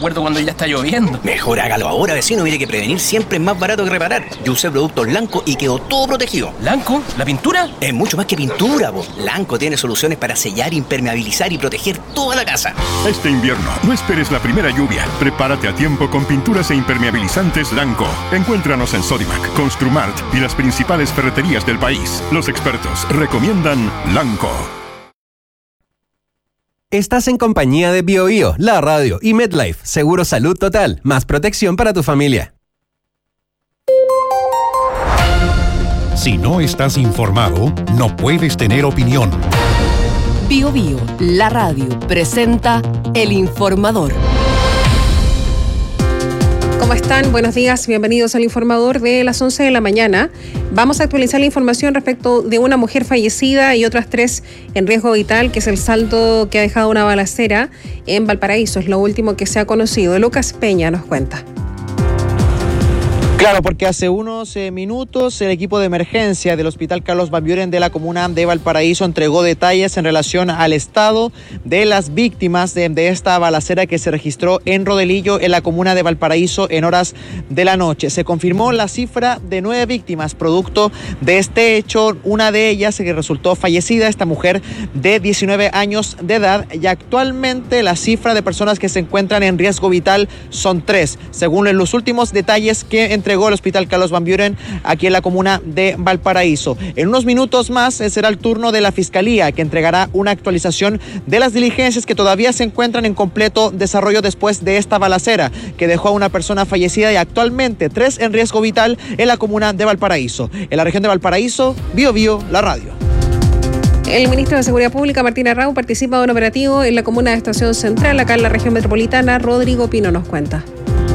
acuerdo cuando ya está lloviendo. Mejor hágalo ahora, vecino. Mire que prevenir siempre es más barato que reparar. Yo usé productos Lanco y quedó todo protegido. ¿Lanco? ¿La pintura? Es mucho más que pintura, po. Lanco tiene soluciones para sellar, impermeabilizar y proteger toda la casa. Este invierno, no esperes la primera lluvia. Prepárate a tiempo con pinturas e impermeabilizantes Lanco. Encuéntranos en Sodimac, Construmart y las principales ferreterías del país. Los expertos recomiendan Lanco. Estás en compañía de BioBio, la radio y MedLife, Seguro Salud Total, más protección para tu familia. Si no estás informado, no puedes tener opinión. BioBio, la radio, presenta El Informador. ¿Cómo están? Buenos días, bienvenidos al Informador de las 11 de la mañana. Vamos a actualizar la información respecto de una mujer fallecida y otras 3 en riesgo vital, que es el saldo que ha dejado una balacera en Valparaíso. Es lo último que se ha conocido. Lucas Peña nos cuenta. Claro, porque hace unos minutos el equipo de emergencia del Hospital Carlos Van Buren de la comuna de Valparaíso entregó detalles en relación al estado de las víctimas de esta balacera que se registró en Rodelillo, en la comuna de Valparaíso, en horas de la noche. Se confirmó la cifra de 9 víctimas producto de este hecho. Una de ellas que resultó fallecida, esta mujer de 19 años de edad, y actualmente la cifra de personas que se encuentran en riesgo vital son 3, según los últimos detalles que entregó el Hospital Carlos Van Buren aquí en la comuna de Valparaíso. En unos minutos más será el turno de la Fiscalía, que entregará una actualización de las diligencias que todavía se encuentran en completo desarrollo después de esta balacera que dejó a una persona fallecida y actualmente 3 en riesgo vital en la comuna de Valparaíso. En la región de Valparaíso, BioBio, la radio. El ministro de Seguridad Pública, Martín Arrau, participa de un operativo en la comuna de Estación Central, acá en la región metropolitana. Rodrigo Pino nos cuenta.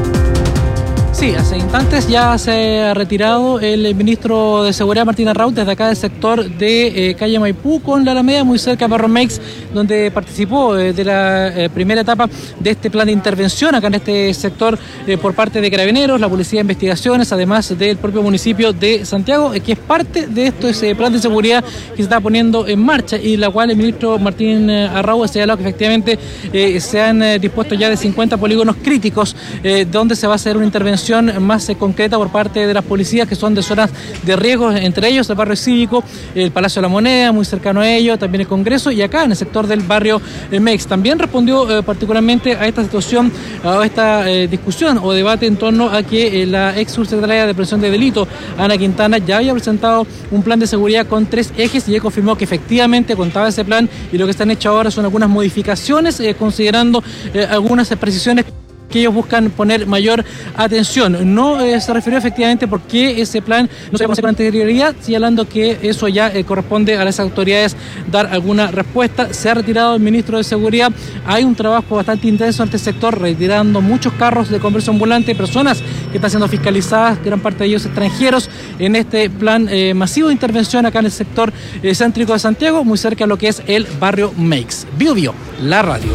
Sí, hace instantes ya se ha retirado el ministro de Seguridad, Martín Arrau, desde acá del sector de calle Maipú con la Alameda, muy cerca de Barro Meix, donde participó de la primera etapa de este plan de intervención acá en este sector por parte de Carabineros, la Policía de Investigaciones, además del propio municipio de Santiago, que es parte de esto, ese plan de seguridad que se está poniendo en marcha y la cual el ministro Martín Arrau ha señalado que efectivamente se han dispuesto ya de 50 polígonos críticos donde se va a hacer una intervención más concreta por parte de las policías, que son de zonas de riesgo, entre ellos el barrio cívico, el Palacio de la Moneda, muy cercano a ello, también el Congreso, y acá en el sector del barrio Mex. También respondió particularmente a esta situación, a esta discusión o debate en torno a que la ex subsecretaria de Prevención de Delito, Ana Quintana, ya había presentado un plan de seguridad con 3 ejes y ya confirmó que efectivamente contaba ese plan, y lo que están hecho ahora son algunas modificaciones considerando algunas precisiones que ellos buscan poner mayor atención. No se refirió efectivamente por qué ese plan no se conoce con anterioridad, señalando que eso ya corresponde a las autoridades dar alguna respuesta. Se ha retirado el ministro de Seguridad. Hay un trabajo bastante intenso en este sector, retirando muchos carros de comercio ambulante, personas que están siendo fiscalizadas, gran parte de ellos extranjeros, en este plan masivo de intervención acá en el sector céntrico de Santiago, muy cerca de lo que es el barrio Meix. BioBio, la radio.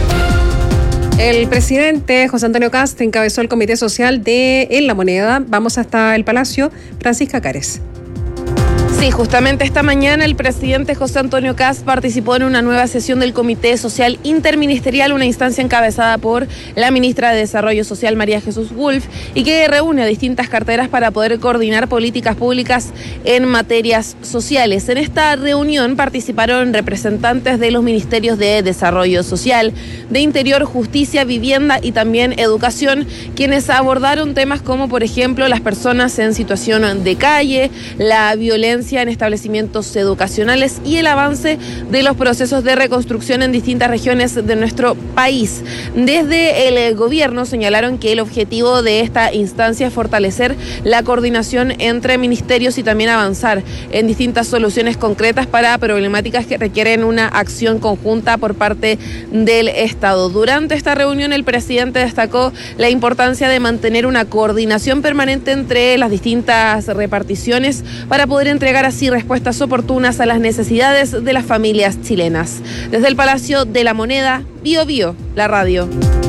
El presidente José Antonio Kast encabezó el Comité Social de En la Moneda. Vamos hasta el Palacio. Francisca Cares. Sí, justamente esta mañana el presidente José Antonio Kast participó en una nueva sesión del Comité Social Interministerial, una instancia encabezada por la ministra de Desarrollo Social, María Jesús Wolf, y que reúne a distintas carteras para poder coordinar políticas públicas en materias sociales. En esta reunión participaron representantes de los ministerios de Desarrollo Social, de Interior, Justicia, Vivienda y también Educación, quienes abordaron temas como, por ejemplo, las personas en situación de calle, la violencia en establecimientos educacionales y el avance de los procesos de reconstrucción en distintas regiones de nuestro país. Desde el gobierno señalaron que el objetivo de esta instancia es fortalecer la coordinación entre ministerios y también avanzar en distintas soluciones concretas para problemáticas que requieren una acción conjunta por parte del Estado. Durante esta reunión el presidente destacó la importancia de mantener una coordinación permanente entre las distintas reparticiones para poder entregar así respuestas oportunas a las necesidades de las familias chilenas. Desde el Palacio de la Moneda, BioBio, la radio.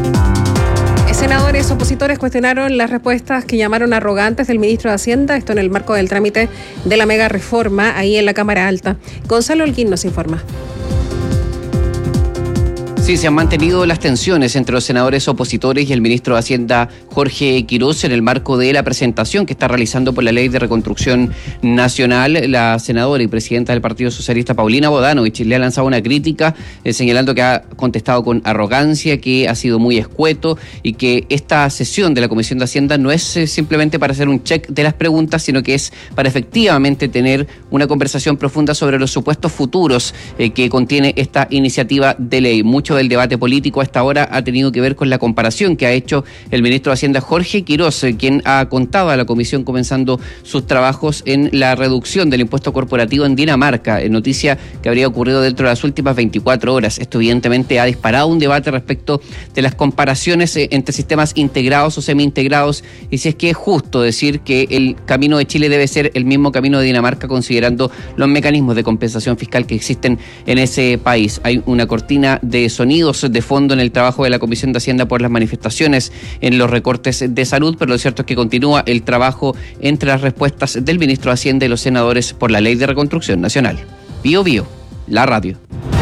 Senadores opositores cuestionaron las respuestas que llamaron arrogantes del ministro de Hacienda, esto en el marco del trámite de la mega reforma ahí en la Cámara Alta. Gonzalo Holguín nos informa. Sí, se han mantenido las tensiones entre los senadores opositores y el ministro de Hacienda, Jorge Quirós, en el marco de la presentación que está realizando por la Ley de Reconstrucción Nacional. La senadora y presidenta del Partido Socialista, Paulina Bodanovich, le ha lanzado una crítica señalando que ha contestado con arrogancia, que ha sido muy escueto y que esta sesión de la Comisión de Hacienda no es simplemente para hacer un check de las preguntas, sino que es para efectivamente tener una conversación profunda sobre los supuestos futuros que contiene esta iniciativa de ley. Mucho del debate político hasta ahora ha tenido que ver con la comparación que ha hecho el ministro de Hacienda, Jorge Quirós, quien ha contado a la comisión comenzando sus trabajos en la reducción del impuesto corporativo en Dinamarca, noticia que habría ocurrido dentro de las últimas 24 horas. Esto evidentemente ha disparado un debate respecto de las comparaciones entre sistemas integrados o semi-integrados y si es que es justo decir que el camino de Chile debe ser el mismo camino de Dinamarca, considerando los mecanismos de compensación fiscal que existen en ese país. Hay una cortina de sonidos de fondo en el trabajo de la Comisión de Hacienda por las manifestaciones en los recortes de salud, pero lo cierto es que continúa el trabajo entre las respuestas del ministro de Hacienda y los senadores por la Ley de Reconstrucción Nacional. Bío Bío, la radio.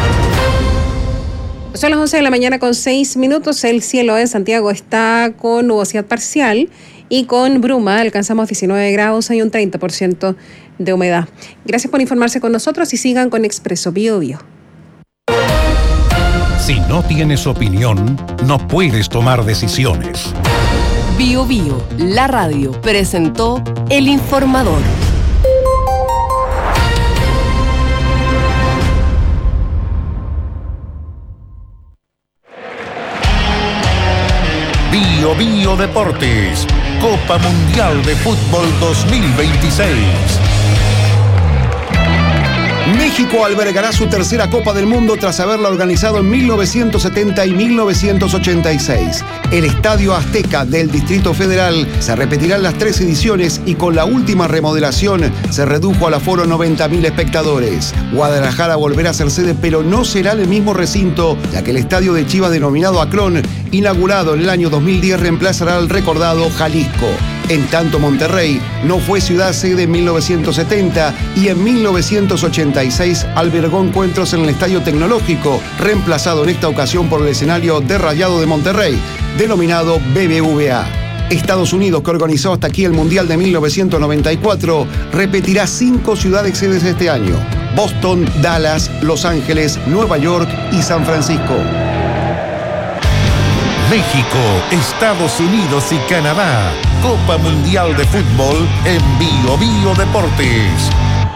Son las 11 de la mañana con 6 minutos. El cielo en Santiago está con nubosidad parcial y con bruma. Alcanzamos 19 grados, hay un 30% de humedad. Gracias por informarse con nosotros y sigan con Expreso Bío Bío. Si no tienes opinión, no puedes tomar decisiones. Bío Bío, la radio, presentó El Informador. Bío Bío Deportes, Copa Mundial de Fútbol 2026. México albergará su tercera Copa del Mundo tras haberla organizado en 1970 y 1986. El Estadio Azteca del Distrito Federal se repetirá en las 3 ediciones y con la última remodelación se redujo al aforo 90.000 espectadores. Guadalajara volverá a ser sede, pero no será en el mismo recinto, ya que el estadio de Chivas denominado Akron, inaugurado en el año 2010, reemplazará al recordado Jalisco. En tanto, Monterrey no fue ciudad sede en 1970 y en 1986 albergó encuentros en el Estadio Tecnológico, reemplazado en esta ocasión por el escenario de Rayados de Monterrey, denominado BBVA. Estados Unidos, que organizó hasta aquí el Mundial de 1994, repetirá 5 ciudades sedes este año: Boston, Dallas, Los Ángeles, Nueva York y San Francisco. México, Estados Unidos y Canadá. Copa Mundial de Fútbol en Bío Bío Deportes.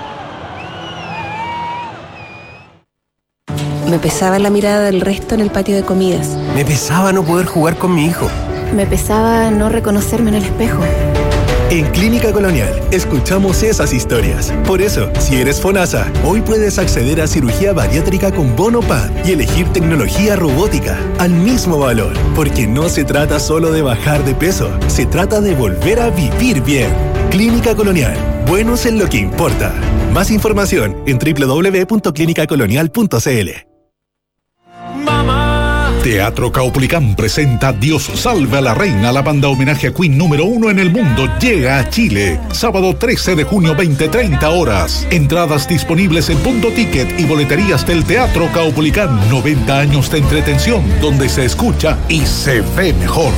Me pesaba la mirada del resto en el patio de comidas. Me pesaba no poder jugar con mi hijo. Me pesaba no reconocerme en el espejo. En Clínica Colonial escuchamos esas historias. Por eso, si eres FONASA, hoy puedes acceder a cirugía bariátrica con bono PAD y elegir tecnología robótica al mismo valor. Porque no se trata solo de bajar de peso, se trata de volver a vivir bien. Clínica Colonial, buenos en lo que importa. Más información en www.clinicacolonial.cl. Teatro Caupolicán presenta Dios salve a la reina. La banda homenaje a Queen número 1 en el mundo llega a Chile. Sábado 13 de junio, 20:30 horas. Entradas disponibles en Punto Ticket y boleterías del Teatro Caupolicán. 90 años de entretención donde se escucha y se ve mejor.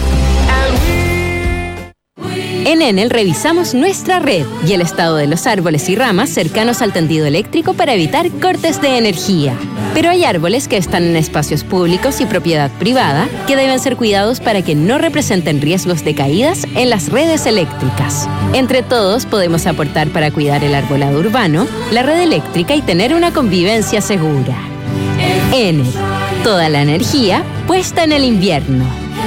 En Enel revisamos nuestra red y el estado de los árboles y ramas cercanos al tendido eléctrico para evitar cortes de energía. Pero hay árboles que están en espacios públicos y propiedad privada que deben ser cuidados para que no representen riesgos de caídas en las redes eléctricas. Entre todos podemos aportar para cuidar el arbolado urbano, la red eléctrica y tener una convivencia segura. Enel, toda la energía puesta en el invierno.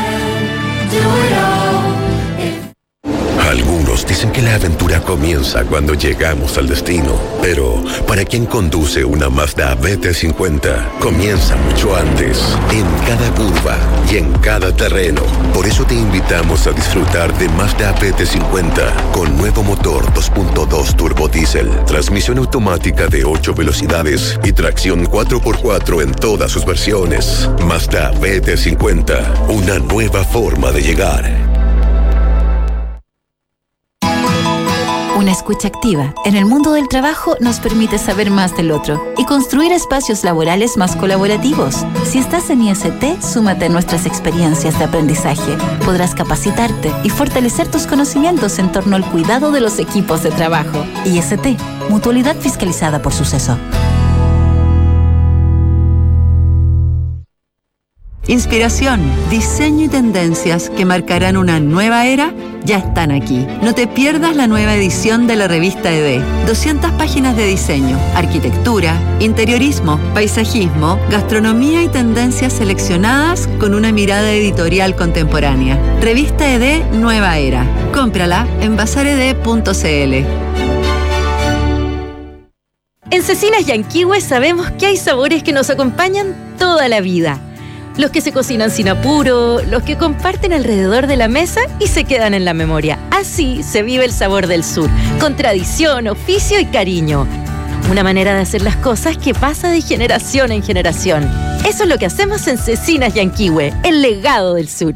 Algunos dicen que la aventura comienza cuando llegamos al destino, pero para quien conduce una Mazda BT50, comienza mucho antes, en cada curva y en cada terreno. Por eso te invitamos a disfrutar de Mazda BT50 con nuevo motor 2.2 turbo diésel, transmisión automática de 8 velocidades y tracción 4x4 en todas sus versiones. Mazda BT50, una nueva forma de llegar. Una escucha activa en el mundo del trabajo nos permite saber más del otro y construir espacios laborales más colaborativos. Si estás en IST, súmate a nuestras experiencias de aprendizaje. Podrás capacitarte y fortalecer tus conocimientos en torno al cuidado de los equipos de trabajo. IST, Mutualidad fiscalizada por Suceso. Inspiración, diseño y tendencias que marcarán una nueva era ya están aquí. No te pierdas la nueva edición de la revista ED. 200 páginas de diseño, arquitectura, interiorismo, paisajismo, gastronomía y tendencias seleccionadas con una mirada editorial contemporánea. Revista ED Nueva Era. Cómprala en bazared.cl. En Cecinas Yanquihue sabemos que hay sabores que nos acompañan toda la vida. Los que se cocinan sin apuro, los que comparten alrededor de la mesa y se quedan en la memoria. Así se vive el sabor del sur, con tradición, oficio y cariño. Una manera de hacer las cosas que pasa de generación en generación. Eso es lo que hacemos en Cecinas Yanquihue, el legado del sur.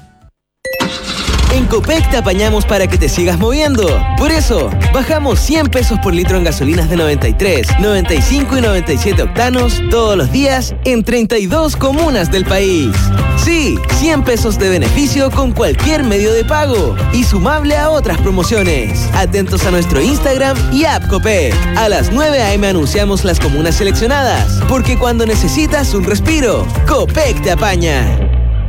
En Copec te apañamos para que te sigas moviendo. Por eso, bajamos 100 pesos por litro en gasolinas de 93, 95 y 97 octanos todos los días en 32 comunas del país. Sí, 100 pesos de beneficio con cualquier medio de pago y sumable a otras promociones. Atentos a nuestro Instagram y app Copec. A las 9 a.m. anunciamos las comunas seleccionadas, porque cuando necesitas un respiro, Copec te apaña.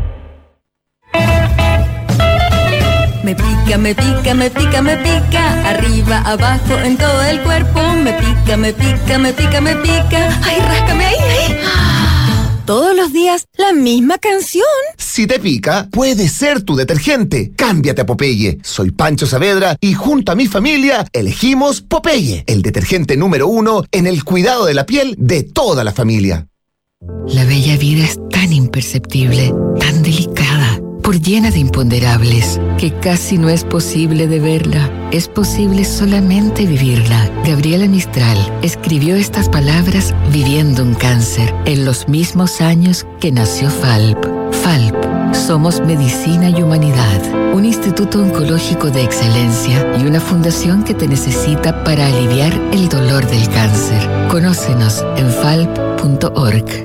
Me pica, me pica, me pica, me pica, arriba, abajo, en todo el cuerpo. Me pica, me pica, me pica, me pica. Ay, ráscame ahí, ahí. Todos los días, la misma canción. Si te pica, puede ser tu detergente. Cámbiate a Popeye. Soy Pancho Saavedra y junto a mi familia elegimos Popeye, el detergente número 1 en el cuidado de la piel de toda la familia. La bella vida es tan imperceptible, tan delicada, por llena de imponderables, que casi no es posible de verla. Es posible solamente vivirla. Gabriela Mistral escribió estas palabras viviendo un cáncer en los mismos años que nació FALP. FALP, somos medicina y humanidad, un instituto oncológico de excelencia y una fundación que te necesita para aliviar el dolor del cáncer. Conócenos en falp.org.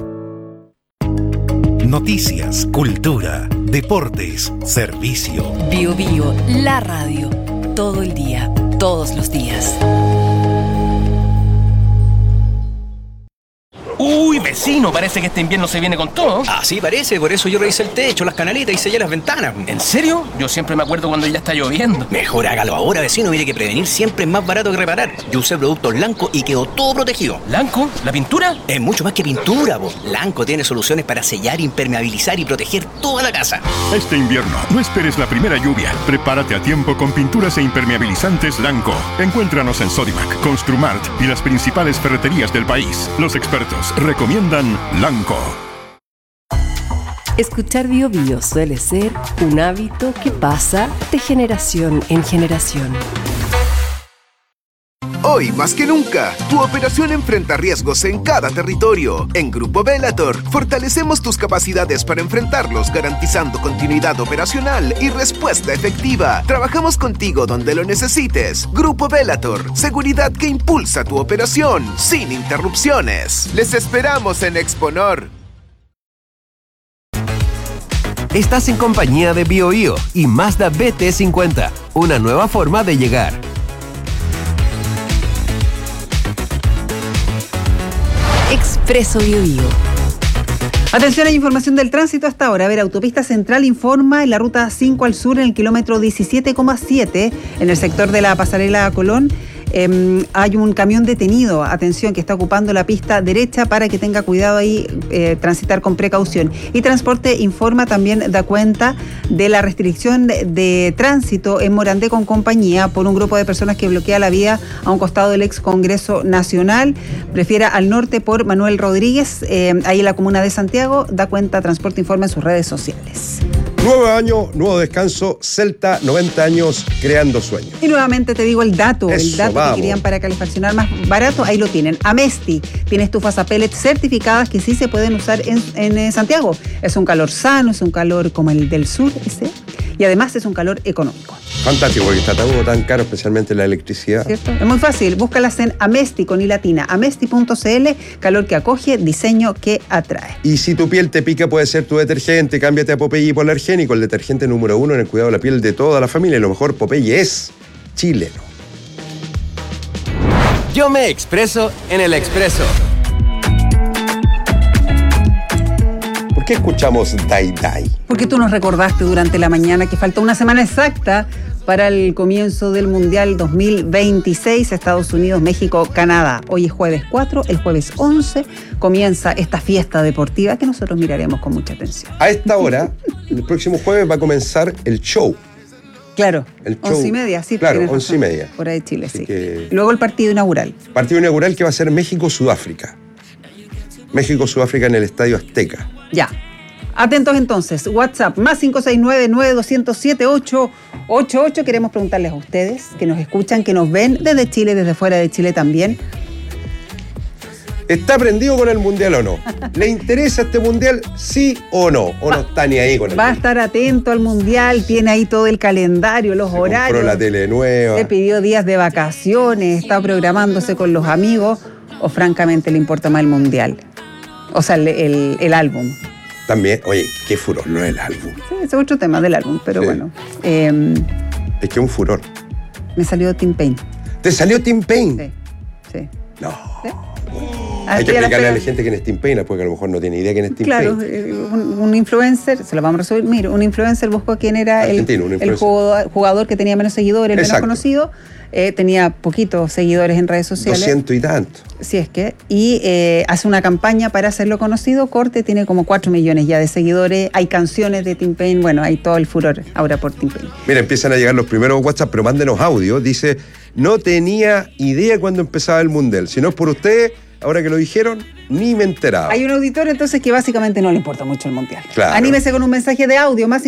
Noticias, cultura, deportes, servicio. Bio Bio, la radio. Todo el día, todos los días. Uy, vecino, parece que este invierno se viene con todo. Así parece, por eso yo revisé el techo, las canaletas y sellé las ventanas. ¿En serio? Yo siempre me acuerdo cuando ya está lloviendo. Mejor hágalo ahora, vecino. Mire que prevenir siempre es más barato que reparar. Yo usé productos Lanco y quedó todo protegido. ¿Lanco? ¿La pintura? Es mucho más que pintura, po. Lanco tiene soluciones para sellar, impermeabilizar y proteger toda la casa. Este invierno, no esperes la primera lluvia. Prepárate a tiempo con pinturas e impermeabilizantes Lanco. Encuéntranos en Sodimac, Construmart y las principales ferreterías del país. Los expertos recomiendan Lanco. Escuchar Bio Bio suele ser un hábito que pasa de generación en generación. Hoy más que nunca, tu operación enfrenta riesgos en cada territorio. En Grupo Bellator, fortalecemos tus capacidades para enfrentarlos, garantizando continuidad operacional y respuesta efectiva. Trabajamos contigo donde lo necesites. Grupo Bellator, seguridad que impulsa tu operación, sin interrupciones. Les esperamos en Exponor. Estás en compañía de Bio Bio y Mazda BT50, una nueva forma de llegar. Expreso Bio Bio. Atención, hay información del tránsito hasta ahora. A ver, Autopista Central informa en la ruta 5 al sur, en el kilómetro 17,7, en el sector de la pasarela Colón. Hay un camión detenido, atención, que está ocupando la pista derecha para que tenga cuidado ahí, transitar con precaución. Y Transporte informa también, da cuenta de la restricción de tránsito en Morandé con compañía por un grupo de personas que bloquea la vía a un costado del ex Congreso Nacional. Prefiera al norte por Manuel Rodríguez, ahí en la comuna de Santiago. Da cuenta Transporte informa en sus redes sociales. Nuevo año, nuevo descanso, Celta, 90 años creando sueños. Y nuevamente te digo el dato Vamos. que querían para calefaccionar más barato, ahí lo tienen. Amesti tiene estufas a pellets certificadas que sí se pueden usar en Santiago. Es un calor sano, es un calor como el del sur, y además es un calor económico. Fantástico, porque está todo tan caro, especialmente la electricidad. ¿Cierto? Es muy fácil, búscalas en Amesti con i latina, amesti.cl, calor que acoge, diseño que atrae. Y si tu piel te pica, puede ser tu detergente. Cámbiate a Popeye Hipoalergénico, el detergente número 1 en el cuidado de la piel de toda la familia. Y lo mejor, Popeye es chileno. Yo me expreso en el Expreso. ¿Por qué escuchamos Dai Dai? Porque tú nos recordaste durante la mañana que falta una semana exacta para el comienzo del Mundial 2026, Estados Unidos, México, Canadá. Hoy es jueves 4, el jueves 11 comienza esta fiesta deportiva que nosotros miraremos con mucha atención. A esta hora, el próximo jueves va a comenzar el show. Claro, el show. 11:30, sí. Claro, 11:30. Por ahí Chile, así sí. Que... Luego el partido inaugural. Partido inaugural que va a ser México-Sudáfrica. México-Sudáfrica en el Estadio Azteca. Ya. Atentos entonces, WhatsApp más 569-9207-888. Queremos preguntarles a ustedes que nos escuchan, que nos ven desde Chile, desde fuera de Chile también. ¿Está prendido con el Mundial o no? ¿Le interesa este Mundial, sí o no? ¿O no está ni ahí con el Va a Mundial? estar atento al Mundial, tiene ahí todo el calendario, los horarios. Compró la tele nueva. Le pidió días de vacaciones, está programándose con los amigos, o francamente le importa más el Mundial. O sea, el álbum. También, oye, qué furor, no el álbum. Sí, ese es otro tema del álbum, pero sí. bueno. Es que un furor. Me salió Tim Payne. ¿Te salió Tim Payne? Sí. No. ¿Sí? Hay que explicarle a la gente quién es Tim Payne, porque a lo mejor no tiene idea quién es Tim Claro, Payne. un influencer, se lo vamos a resumir. Mira, un influencer buscó quién era el jugador que tenía menos seguidores, el menos conocido. Tenía poquitos seguidores en redes sociales. 200 y tanto. Sí, es que. Y hace una campaña para hacerlo conocido. Corte tiene como 4 millones ya de seguidores. Hay canciones de Tim Payne. Bueno, hay todo el furor ahora por Tim Payne. Mira, empiezan a llegar los primeros WhatsApp, pero mándenos audio. Dice, no tenía idea cuando empezaba el Mundial. Si no es por ustedes, ahora que lo dijeron, ni me enteraba. Hay un auditor entonces que básicamente no le importa mucho el Mundial. Claro. Anímese con un mensaje de audio, más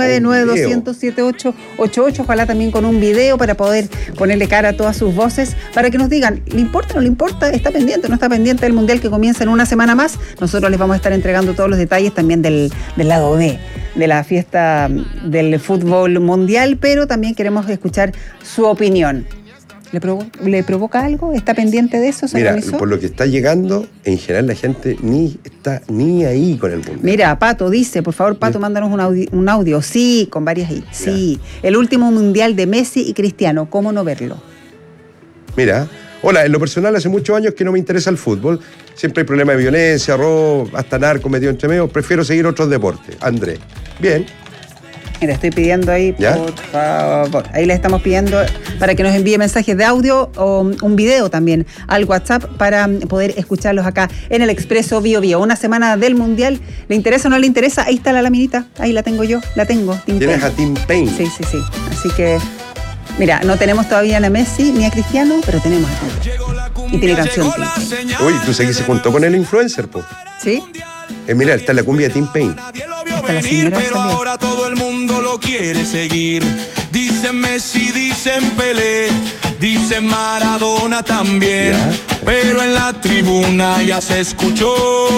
569-9207-888. Ojalá también con un video para poder ponerle cara a todas sus voces, para que nos digan, ¿le importa o no le importa? ¿Está pendiente o no está pendiente del Mundial que comienza en una semana más? Nosotros les vamos a estar entregando todos los detalles también del lado B, de la fiesta del fútbol mundial, pero también queremos escuchar su opinión. ¿Le provoca algo? ¿Está pendiente de eso? ¿Se Mira, organizó? por lo que está llegando, en general la gente ni está ni ahí con el Mundial. Mira, Pato dice, por favor, Pato, mándanos un audio. Sí, con varias I. Sí. El último Mundial de Messi y Cristiano, ¿cómo no verlo? Mira, hola, en lo personal hace muchos años que no me interesa el fútbol. Siempre hay problemas de violencia, robo, hasta narco metido entre medio. Prefiero seguir otros deportes. Andrés. Bien. Mira, estoy pidiendo ahí, ¿ya? Por favor. Ahí le estamos pidiendo para que nos envíe mensajes de audio o un video también al WhatsApp para poder escucharlos acá en el Expreso Bio Bio. Una semana del Mundial. ¿Le interesa o no le interesa? Ahí está la laminita. Ahí la tengo yo. La tengo. ¿Tienes a Tim Payne? Sí. Así que, mira, no tenemos todavía a Messi ni a Cristiano, pero tenemos a Tim Payne. Y tiene canción Tim Payne. Uy, tú sé que se juntó con el influencer, po. ¿Sí? Mira, está la cumbia de Tim Payne. Hasta la señora pero salió. ahora todo el mundo lo quiere seguir. Dicen Messi, dicen Pelé, dicen Maradona también. Pero en la tribuna ya se escuchó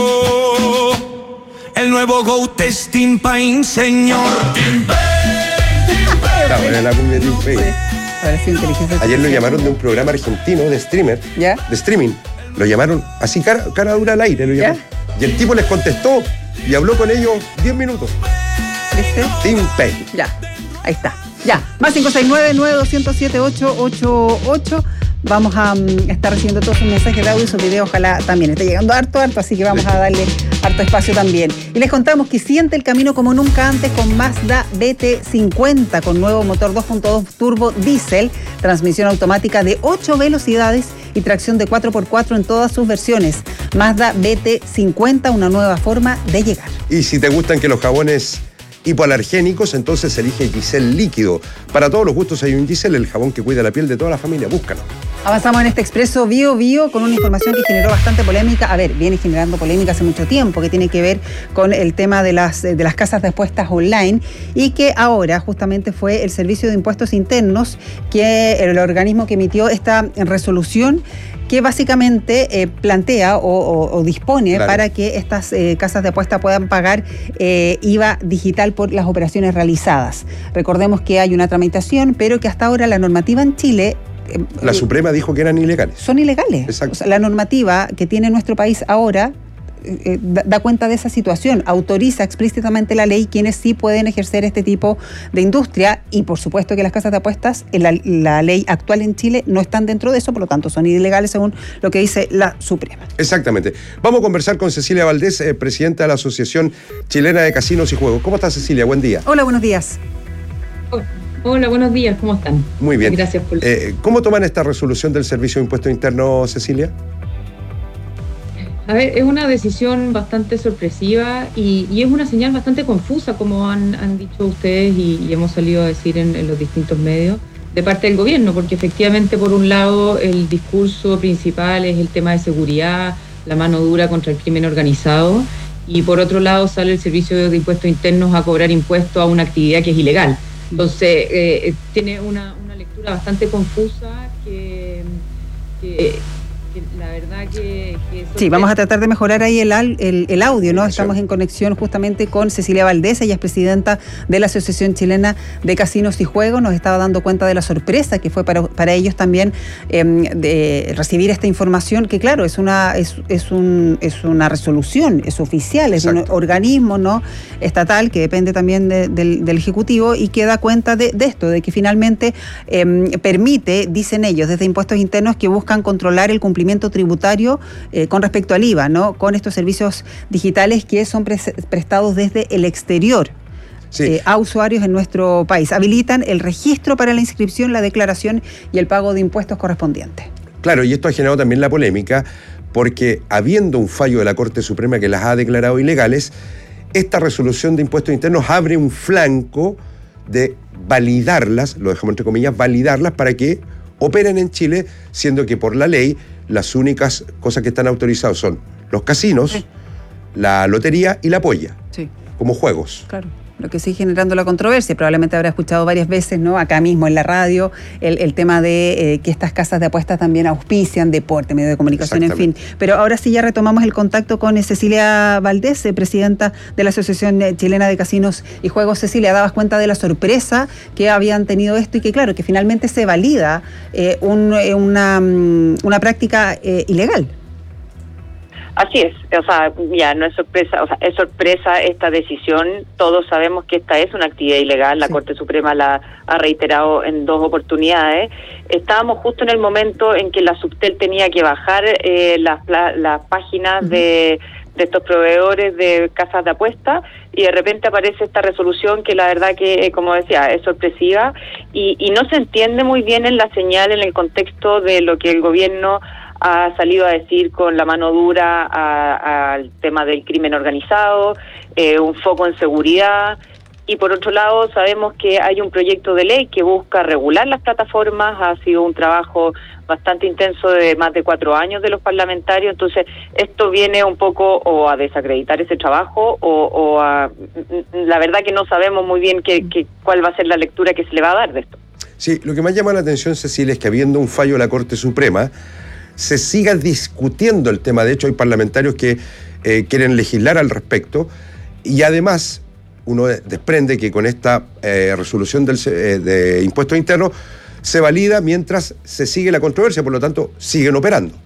el nuevo GOAT es Tim Payne, señor. Tim Payne. Está buena la cumbia de Tim Payne. Ayer lo llamaron de un programa argentino de streamer, de streaming. Lo llamaron así, cara dura al aire. Lo llamaron. Y el tipo les contestó y habló con ellos 10 minutos. ¿Viste? Tim Payne. Ya, ahí está. Ya, más 569-9207-888. Vamos a estar recibiendo todos sus mensajes de audio y sus videos. Ojalá también esté llegando harto, así que vamos a darle harto espacio también. Y les contamos que siente el camino como nunca antes con Mazda BT50, con nuevo motor 2.2 turbo diésel, transmisión automática de 8 velocidades y tracción de 4x4 en todas sus versiones. Mazda BT50, una nueva forma de llegar. Y si te gustan que los jabones hipoalergénicos, entonces elige Giselle líquido. Para todos los gustos hay un Giselle, el jabón que cuida la piel de toda la familia. Búscalo. Avanzamos en este Expreso Bio Bio con una información que generó bastante polémica. A ver, viene generando polémica hace mucho tiempo, que tiene que ver con el tema de las casas de apuestas online, y que ahora justamente fue el Servicio de Impuestos Internos, que el organismo que emitió esta resolución, que básicamente plantea o dispone para que estas casas de apuesta puedan pagar IVA digital por las operaciones realizadas. Recordemos que hay una tramitación, pero que hasta ahora la normativa en Chile... La Suprema dijo que eran ilegales. Son ilegales. Exacto. O sea, la normativa que tiene nuestro país ahora da cuenta de esa situación, autoriza explícitamente la ley quienes sí pueden ejercer este tipo de industria, y por supuesto que las casas de apuestas en la ley actual en Chile no están dentro de eso, por lo tanto son ilegales según lo que dice la Suprema. Exactamente. Vamos a conversar con Cecilia Valdés, presidenta de la Asociación Chilena de Casinos y Juegos. ¿Cómo estás, Cecilia? Buen día. Hola, buenos días. Hola, buenos días, ¿cómo están? Muy bien. Gracias por... ¿Cómo toman esta resolución del Servicio de Impuesto Interno, Cecilia? A ver, es una decisión bastante sorpresiva y es una señal bastante confusa, como han dicho ustedes y hemos salido a decir en los distintos medios, de parte del gobierno, porque efectivamente, por un lado, el discurso principal es el tema de seguridad, la mano dura contra el crimen organizado, y por otro lado sale el Servicio de Impuestos Internos a cobrar impuestos a una actividad que es ilegal. Entonces, tiene una lectura bastante confusa que la verdad que sí, vamos a tratar de mejorar ahí el audio, ¿no? Estamos en conexión justamente con Cecilia Valdés, ella es presidenta de la Asociación Chilena de Casinos y Juegos. Nos estaba dando cuenta de la sorpresa que fue para ellos también de recibir esta información, que claro, es una resolución, es oficial, es un organismo, ¿no?, estatal que depende también del Ejecutivo, y que da cuenta de esto, de que finalmente permite, dicen ellos, desde Impuestos Internos, que buscan controlar el cumplimiento tributario con respecto al IVA, ¿no?, con estos servicios digitales que son prestados desde el exterior. Sí. A usuarios en nuestro país. Habilitan el registro para la inscripción, la declaración y el pago de impuestos correspondientes. Claro, y esto ha generado también la polémica, porque habiendo un fallo de la Corte Suprema que las ha declarado ilegales, esta resolución de impuestos internos abre un flanco de validarlas, lo dejamos entre comillas, validarlas para que operen en Chile, siendo que por la ley las únicas cosas que están autorizadas son los casinos, sí, la lotería y la polla, sí, como juegos. Claro. Lo que sigue generando la controversia, probablemente habrá escuchado varias veces, ¿no?, acá mismo en la radio, el tema de que estas casas de apuestas también auspician deporte, medio de comunicación, en fin. Pero ahora sí ya retomamos el contacto con Cecilia Valdés, presidenta de la Asociación Chilena de Casinos y Juegos. Cecilia, dabas cuenta de la sorpresa que habían tenido esto y que claro, que finalmente se valida una práctica ilegal. Así es, o sea, ya no es sorpresa, o sea, es sorpresa esta decisión. Todos sabemos que esta es una actividad ilegal, la Corte Suprema la ha reiterado en 2 oportunidades. Estábamos justo en el momento en que la Subtel tenía que bajar las páginas de estos proveedores de casas de apuestas, y de repente aparece esta resolución que la verdad que, como decía, es sorpresiva y no se entiende muy bien en la señal, en el contexto de lo que el gobierno ha salido a decir con la mano dura al tema del crimen organizado, un foco en seguridad, y por otro lado sabemos que hay un proyecto de ley que busca regular las plataformas. Ha sido un trabajo bastante intenso de más de 4 años de los parlamentarios, entonces esto viene un poco o a desacreditar ese trabajo o a... La verdad que no sabemos muy bien cuál va a ser la lectura que se le va a dar de esto. Sí, lo que más llama la atención, Cecilia, es que habiendo un fallo de la Corte Suprema, se siga discutiendo el tema. De hecho, hay parlamentarios que quieren legislar al respecto, y además uno desprende que con esta resolución de impuestos internos se valida mientras se sigue la controversia, por lo tanto siguen operando.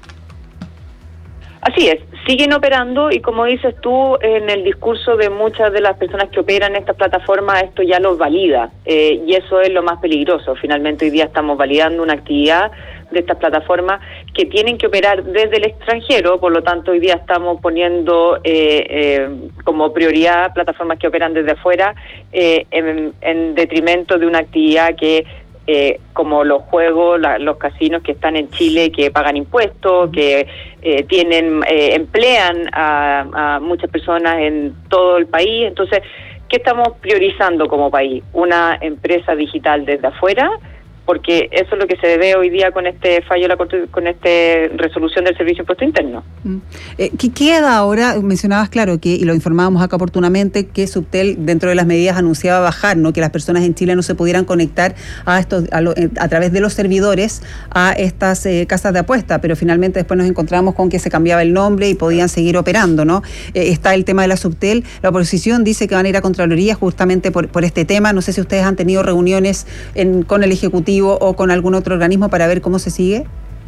Así es, siguen operando, y como dices tú, en el discurso de muchas de las personas que operan estas plataformas, esto ya los valida, y eso es lo más peligroso. Finalmente hoy día estamos validando una actividad de estas plataformas que tienen que operar desde el extranjero, por lo tanto hoy día estamos poniendo como prioridad plataformas que operan desde afuera, en detrimento de una actividad que como los juegos, los casinos que están en Chile, que pagan impuestos, que emplean a muchas personas en todo el país. Entonces, ¿qué estamos priorizando como país? Una empresa digital desde afuera, porque eso es lo que se ve hoy día con este fallo de la Corte, con esta resolución del Servicio de Impuesto Interno. ¿Qué queda ahora? Mencionabas, claro, que, y lo informábamos acá oportunamente, que Subtel, dentro de las medidas, anunciaba bajar, ¿no?, que las personas en Chile no se pudieran conectar a través de los servidores a estas casas de apuesta, pero finalmente después nos encontramos con que se cambiaba el nombre y podían seguir operando, ¿no? Está el tema de la Subtel. La oposición dice que van a ir a Contraloría justamente por este tema. No sé si ustedes han tenido reuniones con el Ejecutivo o con algún otro organismo para ver cómo se sigue.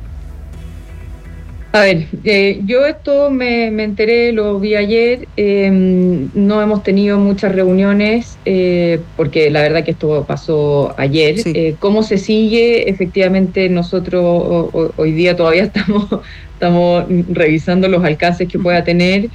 A ver, yo esto me enteré, lo vi ayer, no hemos tenido muchas reuniones, porque la verdad que esto pasó ayer. Sí. ¿Cómo se sigue? Efectivamente, nosotros hoy día todavía estamos revisando los alcances que pueda tener.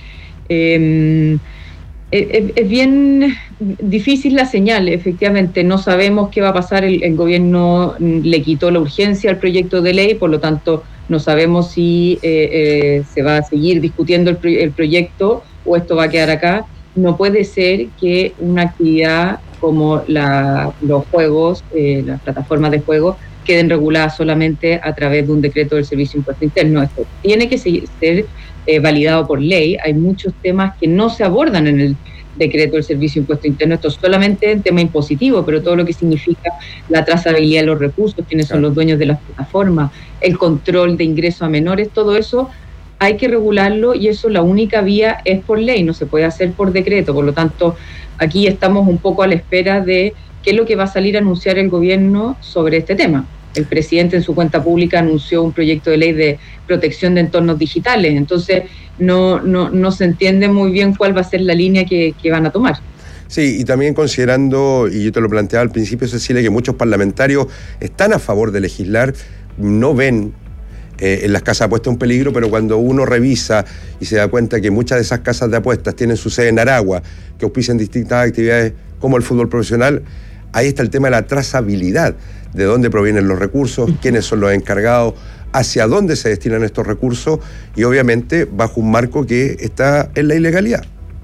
Es bien difícil la señal, efectivamente, no sabemos qué va a pasar, el gobierno le quitó la urgencia al proyecto de ley, por lo tanto no sabemos si se va a seguir discutiendo el proyecto o esto va a quedar acá. No puede ser que una actividad como los juegos, las plataformas de juego, queden reguladas solamente a través de un decreto del Servicio de Impuesto Interno. Esto tiene que ser validado por ley. Hay muchos temas que no se abordan en el decreto del Servicio de Impuesto Interno. Esto es solamente un tema impositivo, pero todo lo que significa la trazabilidad de los recursos, quiénes son los dueños de las plataformas, el control de ingresos a menores, todo eso hay que regularlo, y eso la única vía es por ley, no se puede hacer por decreto. Por lo tanto, aquí estamos un poco a la espera de qué es lo que va a salir a anunciar el gobierno sobre este tema. El presidente en su cuenta pública anunció un proyecto de ley de protección de entornos digitales, entonces no se entiende muy bien cuál va a ser la línea que van a tomar. Sí, y también considerando, y yo te lo planteaba al principio, Cecilia, que muchos parlamentarios están a favor de legislar, no ven en las casas de apuestas un peligro, pero cuando uno revisa y se da cuenta que muchas de esas casas de apuestas tienen su sede en Aragua, que auspician distintas actividades como el fútbol profesional, ahí está el tema de la trazabilidad, de dónde provienen los recursos, quiénes son los encargados, hacia dónde se destinan estos recursos, y obviamente bajo un marco que está en la ilegalidad.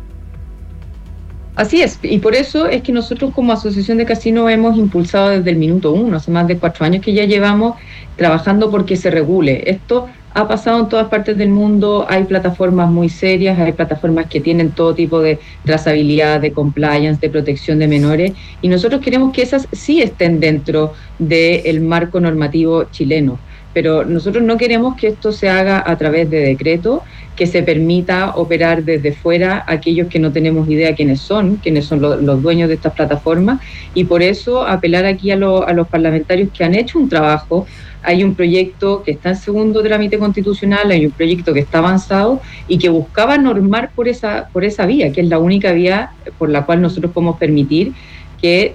Así es, y por eso es que nosotros como Asociación de Casinos hemos impulsado desde el minuto 1, hace más de 4 años que ya llevamos trabajando porque se regule. Esto ha pasado en todas partes del mundo, hay plataformas muy serias, hay plataformas que tienen todo tipo de trazabilidad, de compliance, de protección de menores, y nosotros queremos que esas sí estén dentro del marco normativo chileno. Pero nosotros no queremos que esto se haga a través de decreto, que se permita operar desde fuera a aquellos que no tenemos idea quiénes son los dueños de estas plataformas, y por eso apelar aquí a los parlamentarios que han hecho un trabajo. Hay un proyecto que está en segundo trámite constitucional, hay un proyecto que está avanzado y que buscaba normar por esa vía, que es la única vía por la cual nosotros podemos permitir que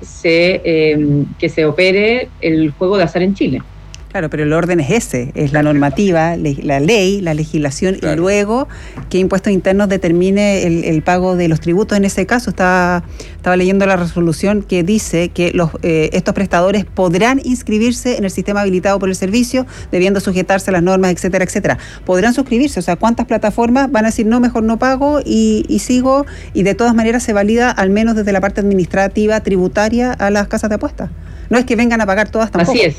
se opere el juego de azar en Chile. Claro, pero el orden es ese, es la normativa, la ley, la legislación, claro. Y luego que Impuestos Internos determine el pago de los tributos. En ese caso estaba leyendo la resolución que dice que estos prestadores podrán inscribirse en el sistema habilitado por el servicio, debiendo sujetarse a las normas, etcétera, etcétera. Podrán suscribirse, o sea, ¿cuántas plataformas van a decir no, mejor no pago y sigo? Y de todas maneras se valida, al menos desde la parte administrativa, tributaria, a las casas de apuestas. No es que vengan a pagar todas tampoco. Así es.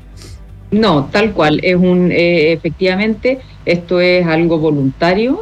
No, tal cual, efectivamente, esto es algo voluntario,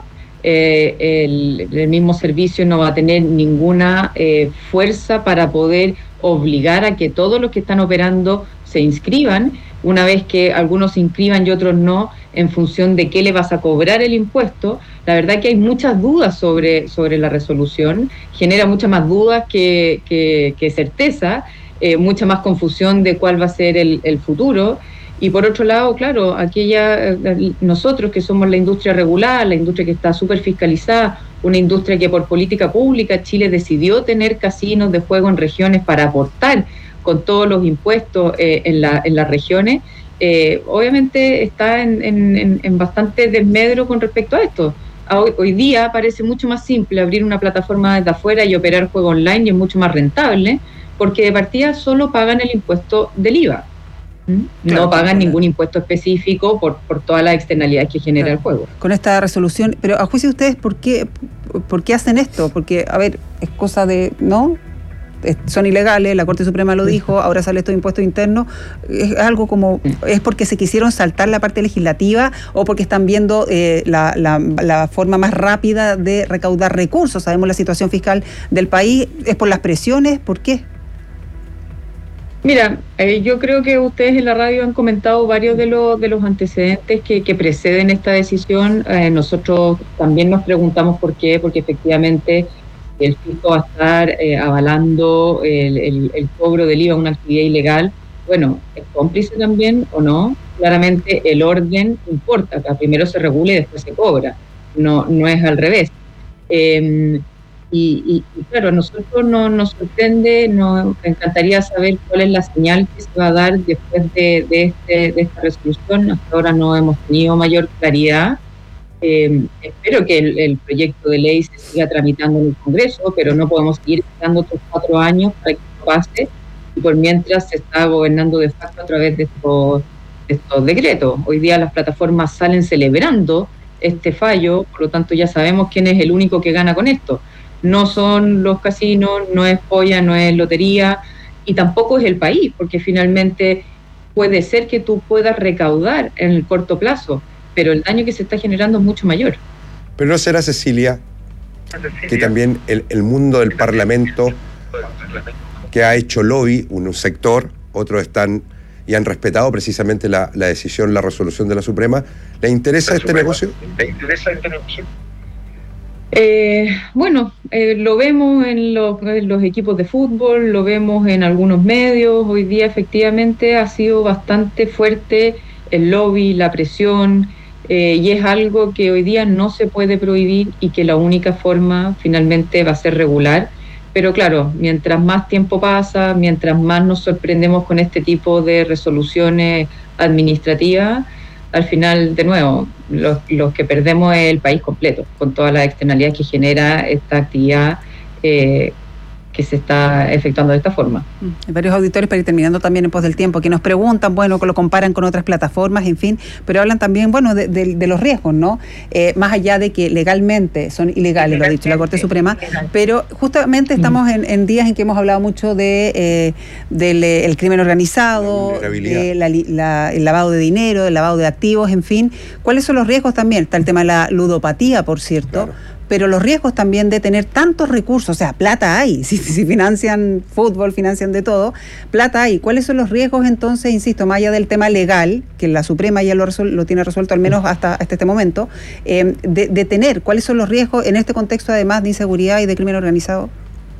el mismo servicio no va a tener ninguna fuerza para poder obligar a que todos los que están operando se inscriban, una vez que algunos se inscriban y otros no, en función de qué le vas a cobrar el impuesto. La verdad que hay muchas dudas sobre la resolución, genera muchas más dudas que certeza, mucha más confusión de cuál va a ser el futuro. Y por otro lado, claro, nosotros que somos la industria regulada, la industria que está súper fiscalizada, una industria que por política pública Chile decidió tener casinos de juego en regiones para aportar con todos los impuestos en las regiones, obviamente está en bastante desmedro con respecto a esto. Hoy día parece mucho más simple abrir una plataforma desde afuera y operar juego online, y es mucho más rentable, porque de partida solo pagan el impuesto del IVA. No pagan ningún impuesto específico por todas las externalidades que genera el juego. Con esta resolución, pero a juicio de ustedes, ¿por qué hacen esto? Porque, a ver, es cosa de, ¿no? son ilegales, la Corte Suprema lo dijo, ahora sale esto de impuestos internos, es algo como, ¿es porque se quisieron saltar la parte legislativa o porque están viendo la forma más rápida de recaudar recursos? Sabemos la situación fiscal del país, ¿es por las presiones? ¿Por qué? Mira, yo creo que ustedes en la radio han comentado varios de los antecedentes que preceden esta decisión. Nosotros también nos preguntamos por qué, porque efectivamente el fisco va a estar avalando el cobro del IVA a una actividad ilegal. Bueno, ¿es cómplice también o no? Claramente el orden importa, que primero se regule y después se cobra, no es al revés. Y claro, a nosotros nos sorprende, nos encantaría saber cuál es la señal que se va a dar después de esta resolución. Hasta ahora no hemos tenido mayor claridad. Espero que el proyecto de ley se siga tramitando en el Congreso, pero no podemos seguir esperando otros 4 años para que esto pase, y por mientras se está gobernando de facto a través de estos decretos. Hoy día las plataformas salen celebrando este fallo, por lo tanto ya sabemos quién es el único que gana con esto. No son los casinos, no es joya, no es lotería y tampoco es el país, porque finalmente puede ser que tú puedas recaudar en el corto plazo, pero el daño que se está generando es mucho mayor. Pero ¿no será, Cecilia, que también el mundo del Parlamento, que ha hecho lobby, un sector, otros están y han respetado precisamente la decisión, la resolución de la Suprema, ¿le interesa este negocio? Bueno, lo vemos en los equipos de fútbol, lo vemos en algunos medios. Hoy día efectivamente ha sido bastante fuerte el lobby, la presión, y es algo que hoy día no se puede prohibir y que la única forma finalmente va a ser regular. Pero claro, mientras más tiempo pasa, mientras más nos sorprendemos con este tipo de resoluciones administrativas, al final, de nuevo, los que perdemos es el país completo, con todas las externalidades que genera esta actividad que se está efectuando de esta forma. Hay varios auditores, para ir terminando también en pos del tiempo, que nos preguntan, bueno, que lo comparan con otras plataformas, en fin, pero hablan también, bueno, de los riesgos, ¿no? Más allá de que legalmente son ilegales, lo ha dicho la Corte Suprema, pero justamente estamos en días en que hemos hablado mucho del crimen organizado, el lavado de dinero, el lavado de activos, en fin. ¿Cuáles son los riesgos también? Está el tema de la ludopatía, por cierto. Claro. Pero los riesgos también de tener tantos recursos, o sea, plata hay, si financian fútbol, financian de todo, plata hay. ¿Cuáles son los riesgos entonces, insisto, más allá del tema legal, que la Suprema ya lo tiene resuelto al menos hasta este momento, de tener, cuáles son los riesgos en este contexto además de inseguridad y de crimen organizado?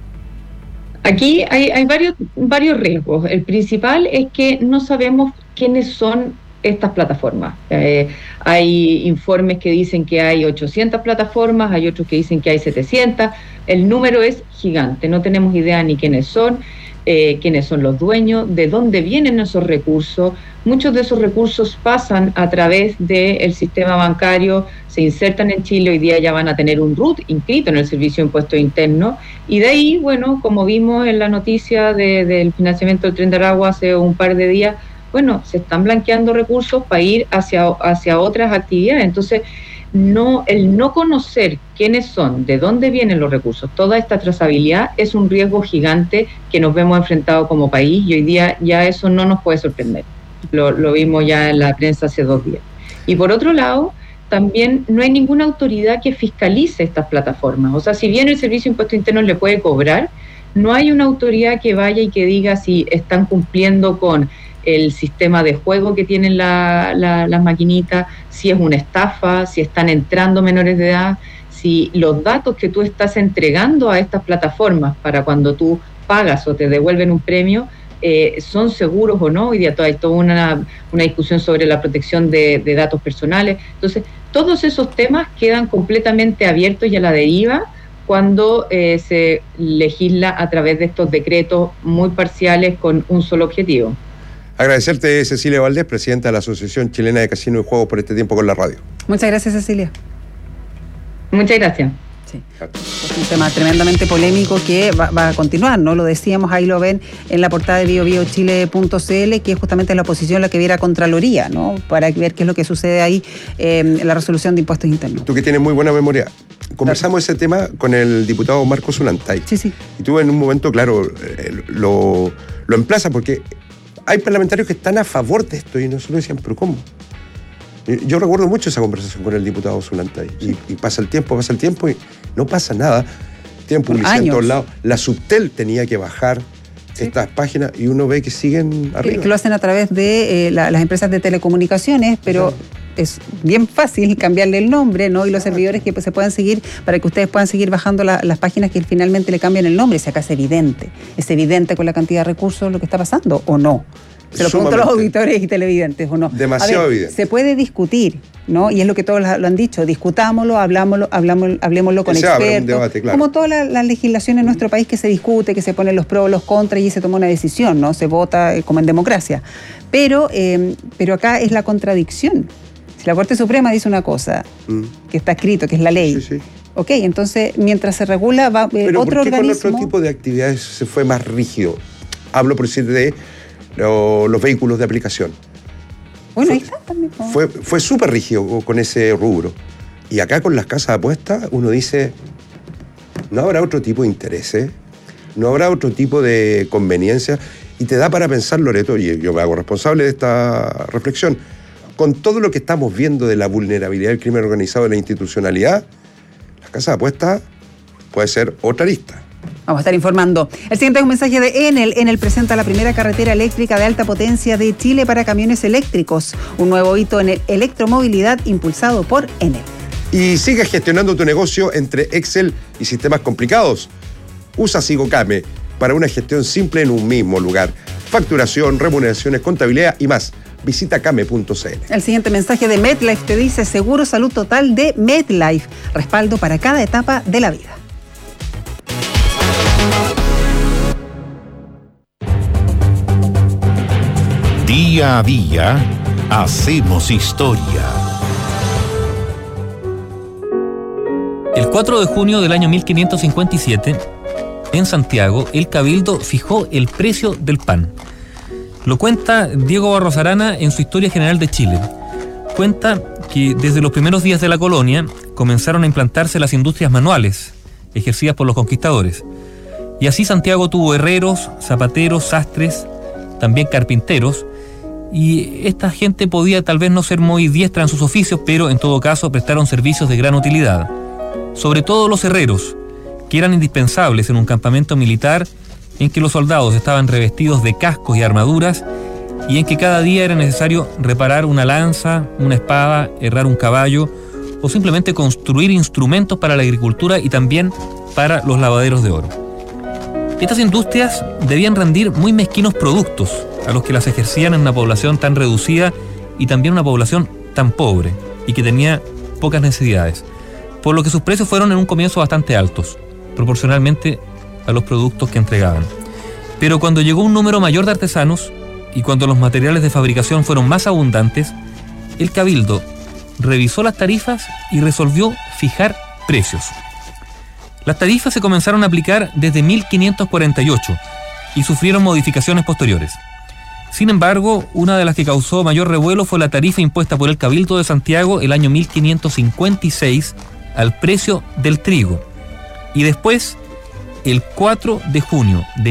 Aquí hay varios riesgos. El principal es que no sabemos quiénes son estas plataformas. Hay informes que dicen que hay 800 plataformas, hay otros que dicen que hay 700. El número es gigante, no tenemos idea ni quiénes son los dueños, de dónde vienen esos recursos. Muchos de esos recursos pasan a través del sistema bancario, se insertan en Chile, hoy día ya van a tener un RUT inscrito en el Servicio de Impuestos Internos, y de ahí, bueno, como vimos en la noticia del financiamiento del Tren de Aragua hace un par de días, bueno, se están blanqueando recursos para ir hacia otras actividades. Entonces, el no conocer quiénes son, de dónde vienen los recursos, toda esta trazabilidad es un riesgo gigante que nos vemos enfrentados como país, y hoy día ya eso no nos puede sorprender. Lo vimos ya en la prensa hace 2 días. Y por otro lado, también no hay ninguna autoridad que fiscalice estas plataformas. O sea, si bien el Servicio de Impuestos Internos le puede cobrar, no hay una autoridad que vaya y que diga si están cumpliendo con el sistema de juego que tienen las maquinitas, si es una estafa, si están entrando menores de edad, si los datos que tú estás entregando a estas plataformas para cuando tú pagas o te devuelven un premio, son seguros o no. Hoy día hay toda una discusión sobre la protección de datos personales. Entonces, todos esos temas quedan completamente abiertos y a la deriva cuando se legisla a través de estos decretos muy parciales con un solo objetivo. Agradecerte, Cecilia Valdés, presidenta de la Asociación Chilena de Casino y Juegos, por este tiempo con la radio. Muchas gracias, Cecilia. Muchas gracias. Sí. Es un tema tremendamente polémico que va a continuar, ¿no? Lo decíamos, ahí lo ven en la portada de biobiochile.cl, que es justamente la oposición la que viera Contraloría, ¿no? Para ver qué es lo que sucede ahí en la resolución de impuestos internos. Tú que tienes muy buena memoria, conversamos ese tema con el diputado Marco Zulantay. Sí. Y tú en un momento, claro, lo emplaza porque hay parlamentarios que están a favor de esto y nosotros decían, ¿pero cómo? Yo recuerdo mucho esa conversación con el diputado Zulantay. Y pasa el tiempo y no pasa nada. Tienen publicidad en todos lados. La Subtel tenía que bajar estas páginas y uno ve que siguen arriba. Que lo hacen a través de las empresas de telecomunicaciones, pero es bien fácil cambiarle el nombre, ¿no? Y los servidores que se puedan seguir para que ustedes puedan seguir bajando las páginas que finalmente le cambian el nombre. Si acá es evidente con la cantidad de recursos lo que está pasando, ¿o no. Se lo pregunto a los auditores y televidentes, ¿o no? Demasiado evidente. Se puede discutir, ¿no? Y es lo que todos lo han dicho, discutámoslo, hablemoslo con expertos. Un debate, claro. Como toda la legislación en nuestro país que se discute, que se ponen los pros, los contras y se toma una decisión, ¿no? Se vota como en democracia. Pero acá es la contradicción. Si la Corte Suprema dice una cosa, que está escrito, que es la ley, ok, entonces mientras se regula va pero otro ¿por qué organismo... con otro tipo de actividades se fue más rígido? Hablo por decir de los vehículos de aplicación. Bueno, ahí está también. Fue súper rígido con ese rubro. Y acá con las casas de apuestas uno dice, ¿no habrá otro tipo de intereses? ¿No habrá otro tipo de conveniencia? Y te da para pensar, Loreto, y yo me hago responsable de esta reflexión, con todo lo que estamos viendo de la vulnerabilidad del crimen organizado y la institucionalidad, las casas de apuestas puede ser otra lista. Vamos a estar informando. El siguiente es un mensaje de Enel. Enel presenta la primera carretera eléctrica de alta potencia de Chile para camiones eléctricos. Un nuevo hito en electromovilidad impulsado por Enel. Y sigue gestionando tu negocio entre Excel y sistemas complicados. Usa Sigocame para una gestión simple en un mismo lugar. Facturación, remuneraciones, contabilidad y más. Visita came.cl. El siguiente mensaje de MedLife te dice Seguro Salud Total de MedLife. Respaldo para cada etapa de la vida. Día a día, hacemos historia. El 4 de junio del año 1557, en Santiago, el Cabildo fijó el precio del pan. Lo cuenta Diego Barros Arana en su Historia General de Chile. Cuenta que desde los primeros días de la colonia comenzaron a implantarse las industrias manuales, ejercidas por los conquistadores. Y así Santiago tuvo herreros, zapateros, sastres, también carpinteros, y esta gente podía tal vez no ser muy diestra en sus oficios, pero en todo caso prestaron servicios de gran utilidad. Sobre todo los herreros, que eran indispensables en un campamento militar en que los soldados estaban revestidos de cascos y armaduras y en que cada día era necesario reparar una lanza, una espada, herrar un caballo o simplemente construir instrumentos para la agricultura y también para los lavaderos de oro. Estas industrias debían rendir muy mezquinos productos a los que las ejercían en una población tan reducida y también una población tan pobre y que tenía pocas necesidades, por lo que sus precios fueron en un comienzo bastante altos, proporcionalmente a los productos que entregaban. Pero cuando llegó un número mayor de artesanos y cuando los materiales de fabricación fueron más abundantes, el Cabildo revisó las tarifas y resolvió fijar precios. Las tarifas se comenzaron a aplicar desde 1548 y sufrieron modificaciones posteriores. Sin embargo, una de las que causó mayor revuelo fue la tarifa impuesta por el Cabildo de Santiago el año 1556 al precio del trigo. Y después, el 4 de junio de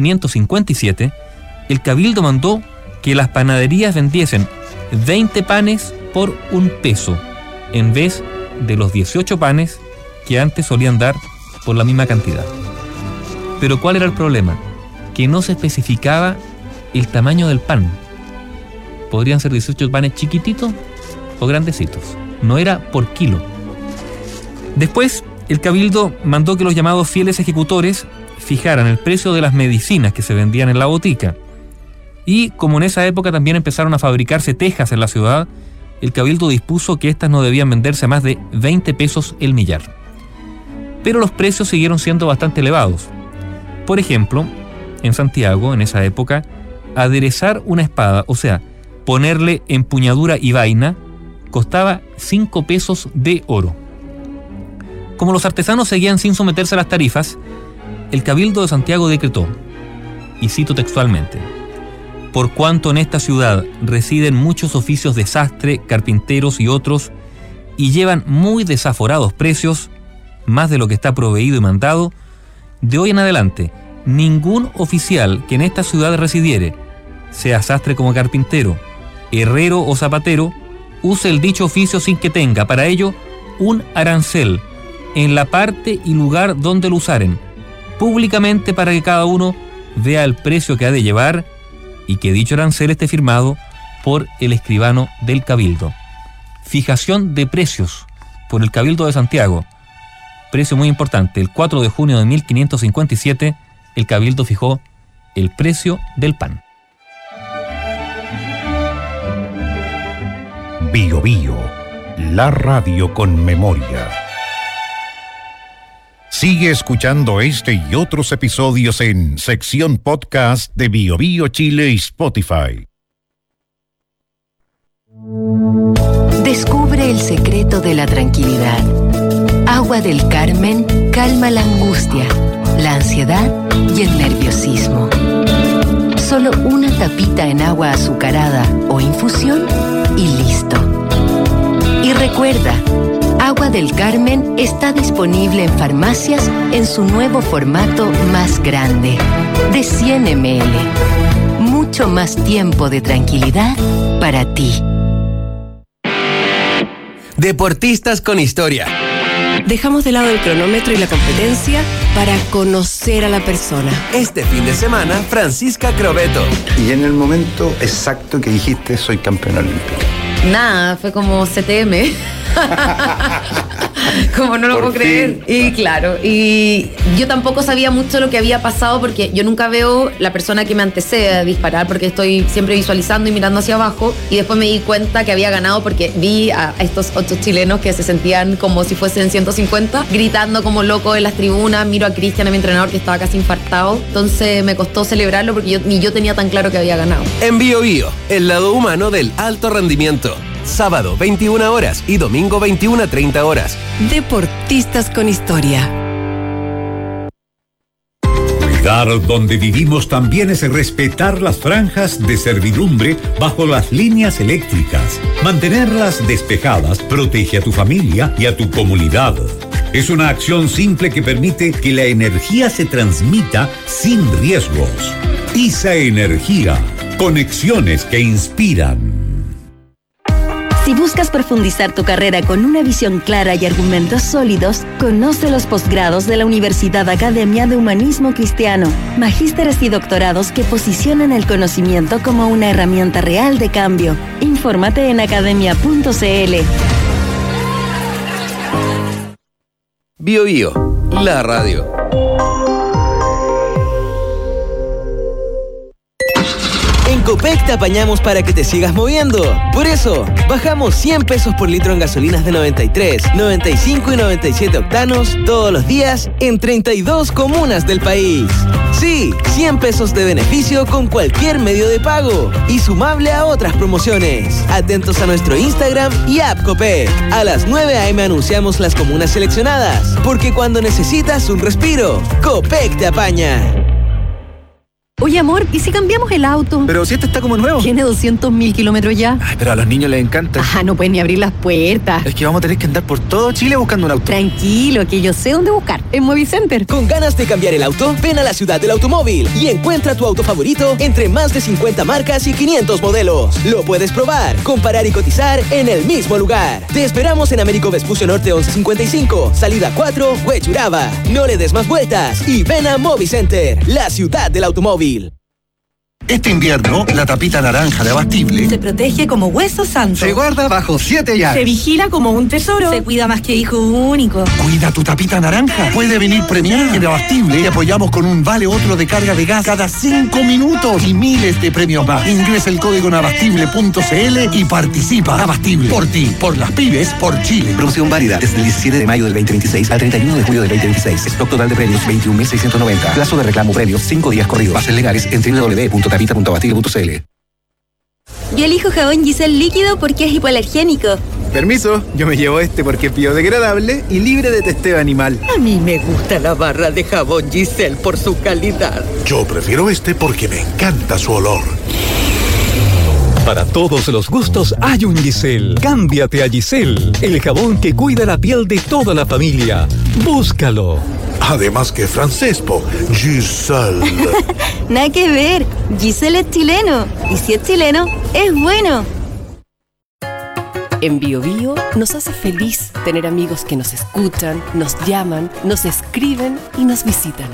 1557, el Cabildo mandó que las panaderías vendiesen 20 panes por $1, en vez de los 18 panes que antes solían dar por la misma cantidad. Pero ¿cuál era el problema? Que no se especificaba el tamaño del pan. Podrían ser 18 panes chiquititos o grandecitos. No era por kilo. Después, el Cabildo mandó que los llamados fieles ejecutores fijaran el precio de las medicinas que se vendían en la botica. Y como en esa época también empezaron a fabricarse tejas en la ciudad, el Cabildo dispuso que éstas no debían venderse a más de 20 pesos el millar. Pero los precios siguieron siendo bastante elevados. Por ejemplo, en Santiago, en esa época, aderezar una espada, o sea, ponerle empuñadura y vaina, costaba 5 pesos de oro. Como los artesanos seguían sin someterse a las tarifas, el Cabildo de Santiago decretó, y cito textualmente: por cuanto en esta ciudad residen muchos oficios de sastre, carpinteros y otros, y llevan muy desaforados precios, más de lo que está proveído y mandado, de hoy en adelante, ningún oficial que en esta ciudad residiere, sea sastre como carpintero, herrero o zapatero, use el dicho oficio sin que tenga para ello un arancel en la parte y lugar donde lo usaren, públicamente para que cada uno vea el precio que ha de llevar y que dicho arancel esté firmado por el escribano del Cabildo. Fijación de precios por el Cabildo de Santiago. Precio muy importante. El 4 de junio de 1557, el Cabildo fijó el precio del pan. Bio Bio, la radio con memoria. Sigue escuchando este y otros episodios en sección podcast de Bio Bio Chile y Spotify. Descubre el secreto de la tranquilidad. Agua del Carmen calma la angustia, la ansiedad y el nerviosismo. Solo una tapita en agua azucarada o infusión y listo. Y recuerda, Agua del Carmen está disponible en farmacias en su nuevo formato más grande, de 100 ml. Mucho más tiempo de tranquilidad para ti. Deportistas con historia. Dejamos de lado el cronómetro y la competencia para conocer a la persona. Este fin de semana, Francisca Crobeto. Y en el momento exacto que dijiste, soy campeona olímpica. Nada, fue como CTM. Como no lo puedo creer. Y claro, y yo tampoco sabía mucho lo que había pasado porque yo nunca veo la persona que me antecede a disparar porque estoy siempre visualizando y mirando hacia abajo, y después me di cuenta que había ganado porque vi a estos 8 chilenos que se sentían como si fuesen 150 gritando como locos en las tribunas. Miro a Cristian, a mi entrenador, que estaba casi infartado, entonces me costó celebrarlo porque ni yo tenía tan claro que había ganado. En Bio Bio, el lado humano del alto rendimiento. Sábado 21 horas y domingo 21:30 horas. Deportistas con historia. Cuidar donde vivimos también es respetar las franjas de servidumbre bajo las líneas eléctricas. Mantenerlas despejadas protege a tu familia y a tu comunidad. Es una acción simple que permite que la energía se transmita sin riesgos. ISA Energía. Conexiones que inspiran. Si buscas profundizar tu carrera con una visión clara y argumentos sólidos, conoce los posgrados de la Universidad Academia de Humanismo Cristiano, magísteres y doctorados que posicionan el conocimiento como una herramienta real de cambio. Infórmate en academia.cl. Bio Bio, la radio. En Copec te apañamos para que te sigas moviendo. Por eso, bajamos 100 pesos por litro en gasolinas de 93, 95 y 97 octanos todos los días en 32 comunas del país. Sí, 100 pesos de beneficio con cualquier medio de pago y sumable a otras promociones. Atentos a nuestro Instagram y app Copec. A las 9 a.m. anunciamos las comunas seleccionadas, porque cuando necesitas un respiro, Copec te apaña. Oye, amor, ¿y si cambiamos el auto? Pero si este está como nuevo. Tiene 200.000 kilómetros ya. Ay, pero a los niños les encanta. Ajá, no pueden ni abrir las puertas. Es que vamos a tener que andar por todo Chile buscando un auto. Tranquilo, que yo sé dónde buscar. En Movicenter. ¿Con ganas de cambiar el auto? Ven a la ciudad del automóvil y encuentra tu auto favorito entre más de 50 marcas y 500 modelos. Lo puedes probar, comparar y cotizar en el mismo lugar. Te esperamos en Américo Vespucio Norte 1155, salida 4, Huechuraba. No le des más vueltas y ven a Movicenter, la ciudad del automóvil. Este invierno, la tapita naranja de Abastible se protege como hueso santo. se guarda bajo 7 llaves. Se vigila como un tesoro. Se cuida más que hijo único. Cuida tu tapita naranja. Puede venir premiada. En Abastible te apoyamos con un vale otro de carga de gas cada 5 minutos y miles de premios más. Ingresa el código en abastible.cl y participa. Abastible. Por ti, por las pymes, por Chile. Promoción válida desde el 17 de mayo del 2026 al 31 de julio del 2026. Stock total de premios 21.690. Plazo de reclamo premios 5 días corridos. Bases legales en www.tapita.abastible.cl. Yo elijo jabón Giselle líquido porque es hipoalergénico. Permiso, yo me llevo este porque es biodegradable y libre de testeo animal. A mí me gusta la barra de jabón Giselle por su calidad. Yo prefiero este porque me encanta su olor. Para todos los gustos hay un Giselle. Cámbiate a Giselle, el jabón que cuida la piel de toda la familia. Búscalo. Además que es francés, po. Giselle. Nada que ver. Giselle es chileno. Y si es chileno, es bueno. En BioBio nos hace feliz tener amigos que nos escuchan, nos llaman, nos escriben y nos visitan.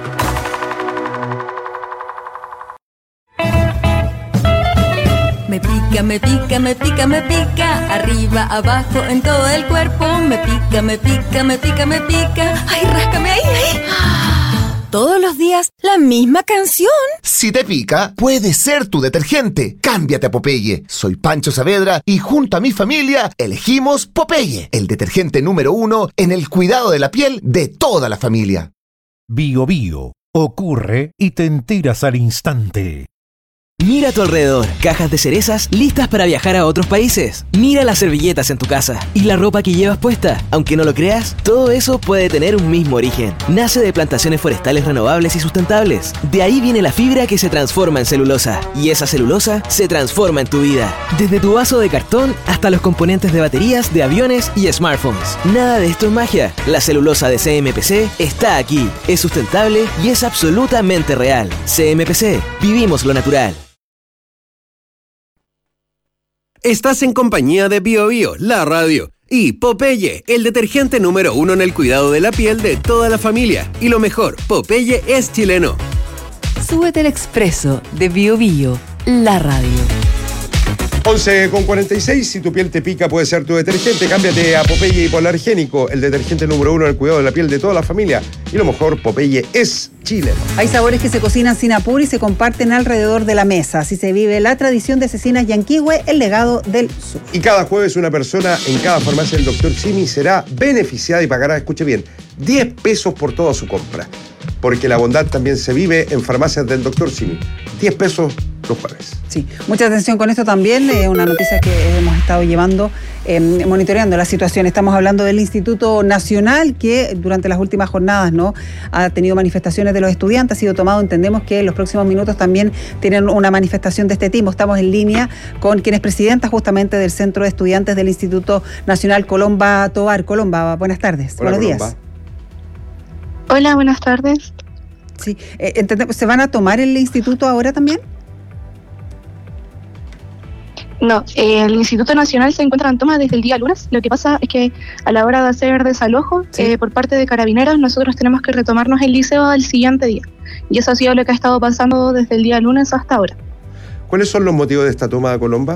Me pica, me pica, me pica, me pica. Arriba, abajo, en todo el cuerpo. Me pica, me pica, me pica, me pica. Ay, ráscame ahí, ahí. Todos los días, la misma canción. Si te pica, puede ser tu detergente. Cámbiate a Popeye. Soy Pancho Saavedra y junto a mi familia elegimos Popeye, el detergente número 1 en el cuidado de la piel de toda la familia. Bio Bio. Ocurre y te enteras al instante. Mira a tu alrededor, cajas de cerezas listas para viajar a otros países. Mira las servilletas en tu casa y la ropa que llevas puesta. Aunque no lo creas, todo eso puede tener un mismo origen. Nace de plantaciones forestales renovables y sustentables. De ahí viene la fibra que se transforma en celulosa. Y esa celulosa se transforma en tu vida. Desde tu vaso de cartón hasta los componentes de baterías, de aviones y smartphones. Nada de esto es magia. La celulosa de CMPC está aquí. Es sustentable y es absolutamente real. CMPC. Vivimos lo natural. Estás en compañía de BioBio, la radio, y Popeye, el detergente número 1 en el cuidado de la piel de toda la familia. Y lo mejor, Popeye es chileno. Súbete al expreso de BioBio, la radio. 11:46, si tu piel te pica puede ser tu detergente. Cámbiate a Popeye Hipoalergénico, el detergente número 1 en el cuidado de la piel de toda la familia. Y lo mejor, Popeye es chileno. Hay sabores que se cocinan sin apuro y se comparten alrededor de la mesa. Así se vive la tradición de Cecinas Yanquihue, el legado del sur. Y cada jueves una persona en cada farmacia del Dr. Simi será beneficiada y pagará, escuche bien, 10 pesos por toda su compra. Porque la bondad también se vive en farmacias del Dr. Simi. 10 pesos los jueves. Sí, mucha atención con esto también, una noticia que hemos estado llevando, monitoreando la situación. Estamos hablando del Instituto Nacional que durante las últimas jornadas ha tenido manifestaciones de los estudiantes, ha sido tomado, entendemos que en los próximos minutos también tienen una manifestación de este tipo. Estamos en línea con quien es presidenta justamente del Centro de Estudiantes del Instituto Nacional, Colomba Tovar. Colomba, buenas tardes. Hola, buenos Colomba. días. Hola, buenas tardes. Sí, ¿se van a tomar el instituto ahora también? No, el Instituto Nacional se encuentra en toma desde el día lunes. Lo que pasa es que a la hora de hacer desalojo por parte de Carabineros, nosotros tenemos que retomarnos el liceo al siguiente día. Y eso ha sido lo que ha estado pasando desde el día lunes hasta ahora. ¿Cuáles son los motivos de esta toma, Colomba?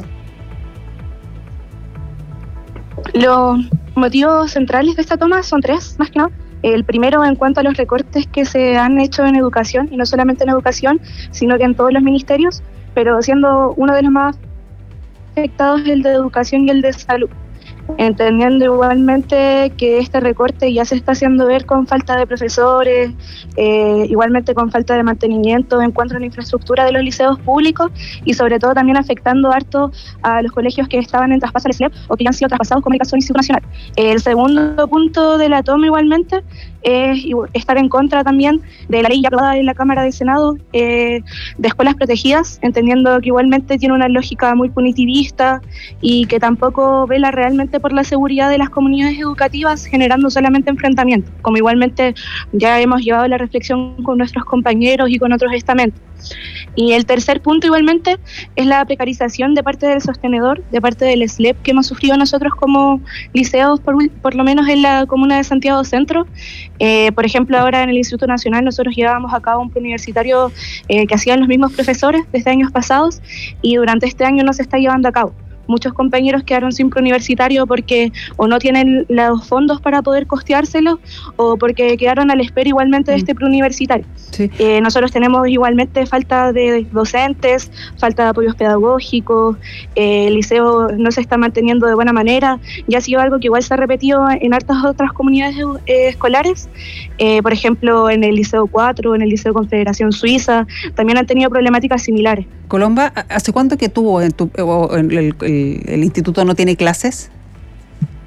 Los motivos centrales de esta toma son tres, más que nada. El primero, en cuanto a los recortes que se han hecho en educación, y no solamente en educación, sino que en todos los ministerios, pero siendo uno de los más afectados el de educación y el de salud, entendiendo igualmente que este recorte ya se está haciendo ver con falta de profesores, igualmente con falta de mantenimiento en cuanto a la infraestructura de los liceos públicos y sobre todo también afectando harto a los colegios que estaban en traspaso al SLEP o que ya han sido traspasados como el caso del Instituto Nacional. El segundo punto de la toma igualmente es estar en contra también de la ley ya aprobada en la Cámara del Senado de escuelas protegidas, entendiendo que igualmente tiene una lógica muy punitivista y que tampoco vela realmente por la seguridad de las comunidades educativas, generando solamente enfrentamientos, como igualmente ya hemos llevado la reflexión con nuestros compañeros y con otros estamentos. Y el tercer punto igualmente es la precarización de parte del sostenedor, de parte del SLEP que hemos sufrido nosotros como liceos, por lo menos en la comuna de Santiago Centro. Por ejemplo, ahora en el Instituto Nacional nosotros llevábamos a cabo un preuniversitario que hacían los mismos profesores desde años pasados y durante este año no se está llevando a cabo. Muchos compañeros quedaron sin preuniversitario porque o no tienen los fondos para poder costeárselo o porque quedaron a la espera igualmente de este preuniversitario. Sí. Nosotros tenemos igualmente falta de docentes, falta de apoyos pedagógicos, el liceo no se está manteniendo de buena manera y ha sido algo que igual se ha repetido en hartas otras comunidades escolares, por ejemplo en el Liceo 4, en el Liceo Confederación Suiza, también han tenido problemáticas similares. Colomba, ¿hace cuánto que tuvo el instituto no tiene clases?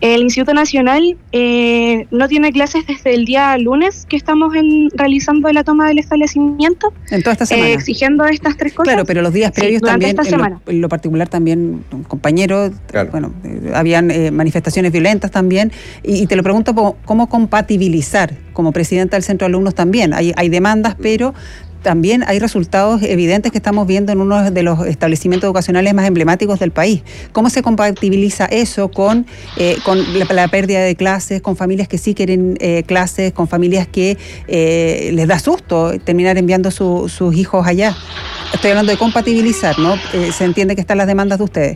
El Instituto Nacional no tiene clases desde el día lunes que estamos realizando la toma del establecimiento. En toda esta semana. Exigiendo estas 3 cosas. Claro, pero los días previos también, en lo particular también, compañeros, claro. Habían manifestaciones violentas también. Y te lo pregunto, ¿cómo compatibilizar? Como presidenta del Centro de Alumnos también. Hay demandas, pero también hay resultados evidentes que estamos viendo en uno de los establecimientos educacionales más emblemáticos del país. ¿Cómo se compatibiliza eso con la pérdida de clases, con familias que sí quieren clases, con familias que les da susto terminar enviando sus hijos allá? Estoy hablando de compatibilizar, ¿no? Se entiende que están las demandas de ustedes.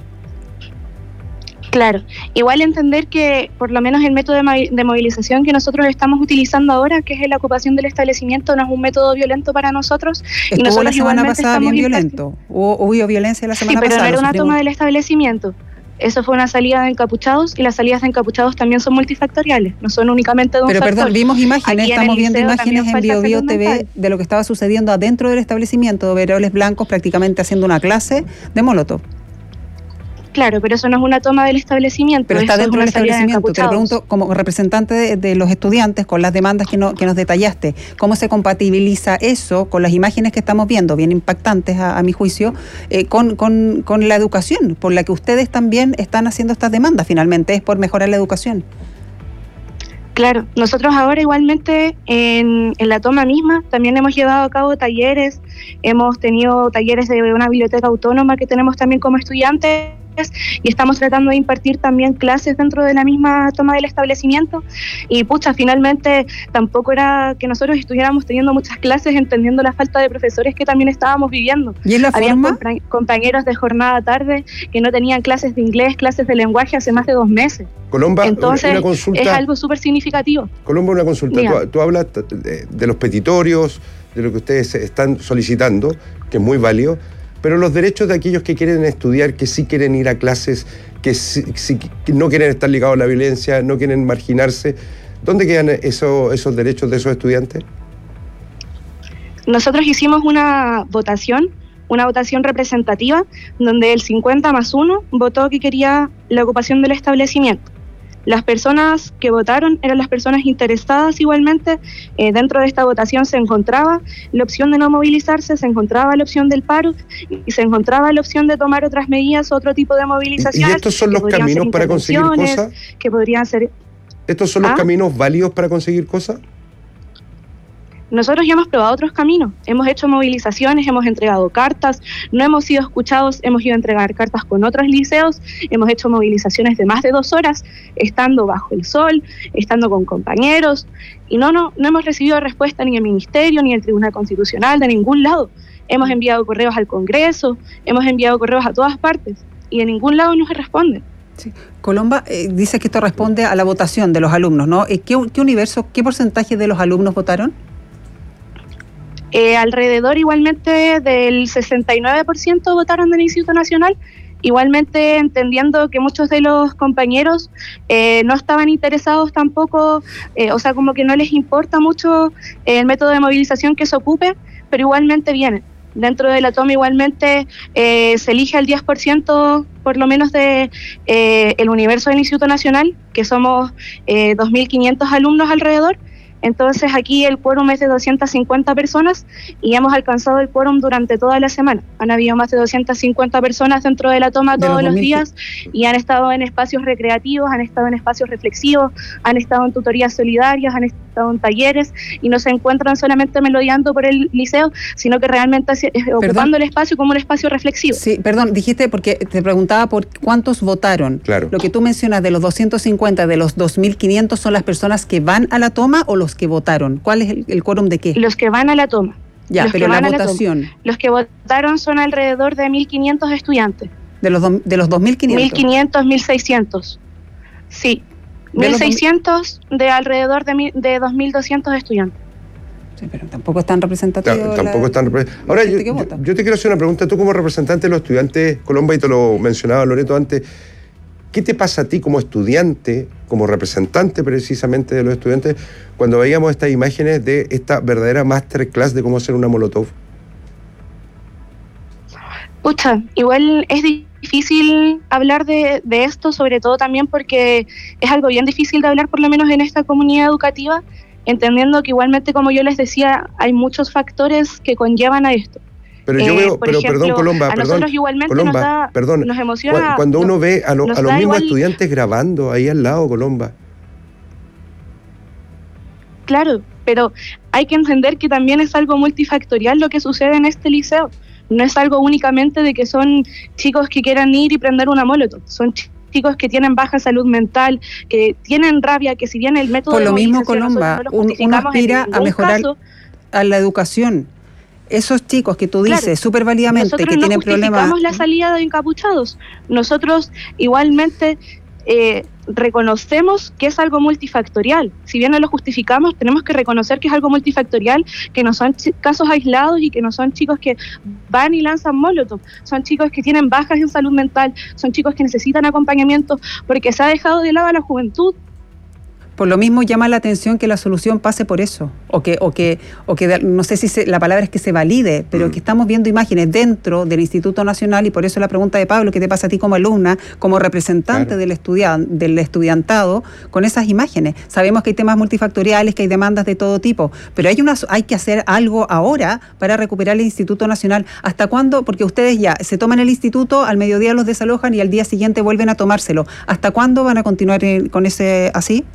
Claro, igual entender que por lo menos el método de movilización que nosotros estamos utilizando ahora, que es la ocupación del establecimiento, no es un método violento para nosotros. Y nosotros la semana pasada bien violento. Hubo violencia la semana pasada. Sí, pero no era una toma del establecimiento. Eso fue una salida de encapuchados, y las salidas de encapuchados también son multifactoriales, no son únicamente de un factor. Pero perdón, vimos imágenes, estamos viendo imágenes en BioBio TV de lo que estaba sucediendo adentro del establecimiento, overoles blancos prácticamente haciendo una clase de molotov. Claro, pero eso no es una toma del establecimiento. Pero está dentro del establecimiento. Te lo pregunto, como representante de los estudiantes, con las demandas que nos detallaste, ¿cómo se compatibiliza eso con las imágenes que estamos viendo, bien impactantes a mi juicio, con la educación, por la que ustedes también están haciendo estas demandas? Finalmente es por mejorar la educación. Claro, nosotros ahora igualmente en la toma misma también hemos llevado a cabo talleres, hemos tenido talleres de una biblioteca autónoma que tenemos también como estudiantes, y estamos tratando de impartir también clases dentro de la misma toma del establecimiento. Y finalmente tampoco era que nosotros estuviéramos teniendo muchas clases, entendiendo la falta de profesores que también estábamos viviendo. ¿Y en la forma? Compañeros de jornada tarde que no tenían clases de inglés, clases de lenguaje hace más de 2 meses. Colomba, entonces una consulta, es algo súper significativo. Colomba, una consulta. Tú hablas de los petitorios, de lo que ustedes están solicitando, que es muy válido, pero los derechos de aquellos que quieren estudiar, que sí quieren ir a clases, que no quieren estar ligados a la violencia, no quieren marginarse, ¿dónde quedan esos derechos de esos estudiantes? Nosotros hicimos una votación representativa, donde el 50+1 votó que quería la ocupación del establecimiento. Las personas que votaron eran las personas interesadas igualmente. Dentro de esta votación se encontraba la opción de no movilizarse, se encontraba la opción del paro y se encontraba la opción de tomar otras medidas, otro tipo de movilizaciones. ¿Y estos son los caminos para conseguir cosas? Que podrían ser... ¿Estos son los caminos válidos para conseguir cosas? Nosotros ya hemos probado otros caminos, hemos hecho movilizaciones, hemos entregado cartas, no hemos sido escuchados, hemos ido a entregar cartas con otros liceos, hemos hecho movilizaciones de más de 2 horas, estando bajo el sol, estando con compañeros, y no hemos recibido respuesta ni del Ministerio, ni del Tribunal Constitucional, de ningún lado. Hemos enviado correos al Congreso, hemos enviado correos a todas partes, y de ningún lado nos responden. Sí. Colomba dice que esto responde a la votación de los alumnos, ¿no? ¿Qué porcentaje de los alumnos votaron? Alrededor igualmente del 69% votaron del Instituto Nacional, igualmente entendiendo que muchos de los compañeros no estaban interesados tampoco, como que no les importa mucho el método de movilización que se ocupe, pero igualmente vienen. Dentro de la toma igualmente se elige al 10% por lo menos de el universo del Instituto Nacional, que somos 2.500 alumnos alrededor. Entonces aquí el quórum es de 250 personas y hemos alcanzado el quórum durante toda la semana. Han habido más de 250 personas dentro de la toma todos los días y han estado en espacios recreativos, han estado en espacios reflexivos, han estado en tutorías solidarias, han estado en talleres y no se encuentran solamente melodeando por el liceo, sino que realmente ocupando el espacio como un espacio reflexivo. Sí, perdón, dijiste porque te preguntaba por cuántos votaron. Claro. Lo que tú mencionas de los 250, de los 2.500, ¿son las personas que van a la toma o los que votaron? ¿Cuál es el quórum de qué? Los que van a la toma. Ya, pero la votación. Los que votaron son alrededor de 1.500 estudiantes. ¿De los 2.500? 1.500, 1.600. Sí, 1.600 de alrededor de 2.200 estudiantes. Sí, pero tampoco es tan representativo. Tampoco es tan representativo. Ahora, yo te quiero hacer una pregunta. Tú como representante de los estudiantes, Colomba, y te lo mencionaba Loreto antes, ¿qué te pasa a ti como estudiante, como representante precisamente de los estudiantes, cuando veíamos estas imágenes de esta verdadera masterclass de cómo hacer una molotov? Pucha, igual es difícil difícil hablar de esto, sobre todo también porque es algo bien difícil de hablar, por lo menos en esta comunidad educativa, entendiendo que igualmente, como yo les decía, hay muchos factores que conllevan a esto. Pero yo veo, por ejemplo, perdón, Colomba, a nosotros igualmente nos emociona. Cuando uno ve a los mismos igual, estudiantes grabando ahí al lado, Colomba. Claro, pero hay que entender que también es algo multifactorial lo que sucede en este liceo. No es algo únicamente de que son chicos que quieran ir y prender una molotov, son chicos que tienen baja salud mental, que tienen rabia, que si bien el método por lo de mismo, Colomba, uno aspira a mejorar a la educación. Esos chicos que tú dices súper válidamente que tienen problemas. Nosotros no justificamos la salida de encapuchados. Nosotros igualmente reconocemos que es algo multifactorial. Si bien no lo justificamos, tenemos que reconocer que es algo multifactorial, que no son casos aislados y que no son chicos que van y lanzan molotov. Son chicos que tienen bajas en salud mental, son chicos que necesitan acompañamiento porque se ha dejado de lado a la juventud. Por lo mismo llama la atención que la solución pase por eso, o que no sé si la palabra es que se valide, pero que estamos viendo imágenes dentro del Instituto Nacional, y por eso la pregunta de Pablo, ¿qué te pasa a ti como alumna, como representante del estudiantado, con esas imágenes? Sabemos que hay temas multifactoriales, que hay demandas de todo tipo, pero hay que hacer algo ahora para recuperar el Instituto Nacional. ¿Hasta cuándo? Porque ustedes ya se toman el instituto, al mediodía los desalojan y al día siguiente vuelven a tomárselo. ¿Hasta cuándo van a continuar con ese así?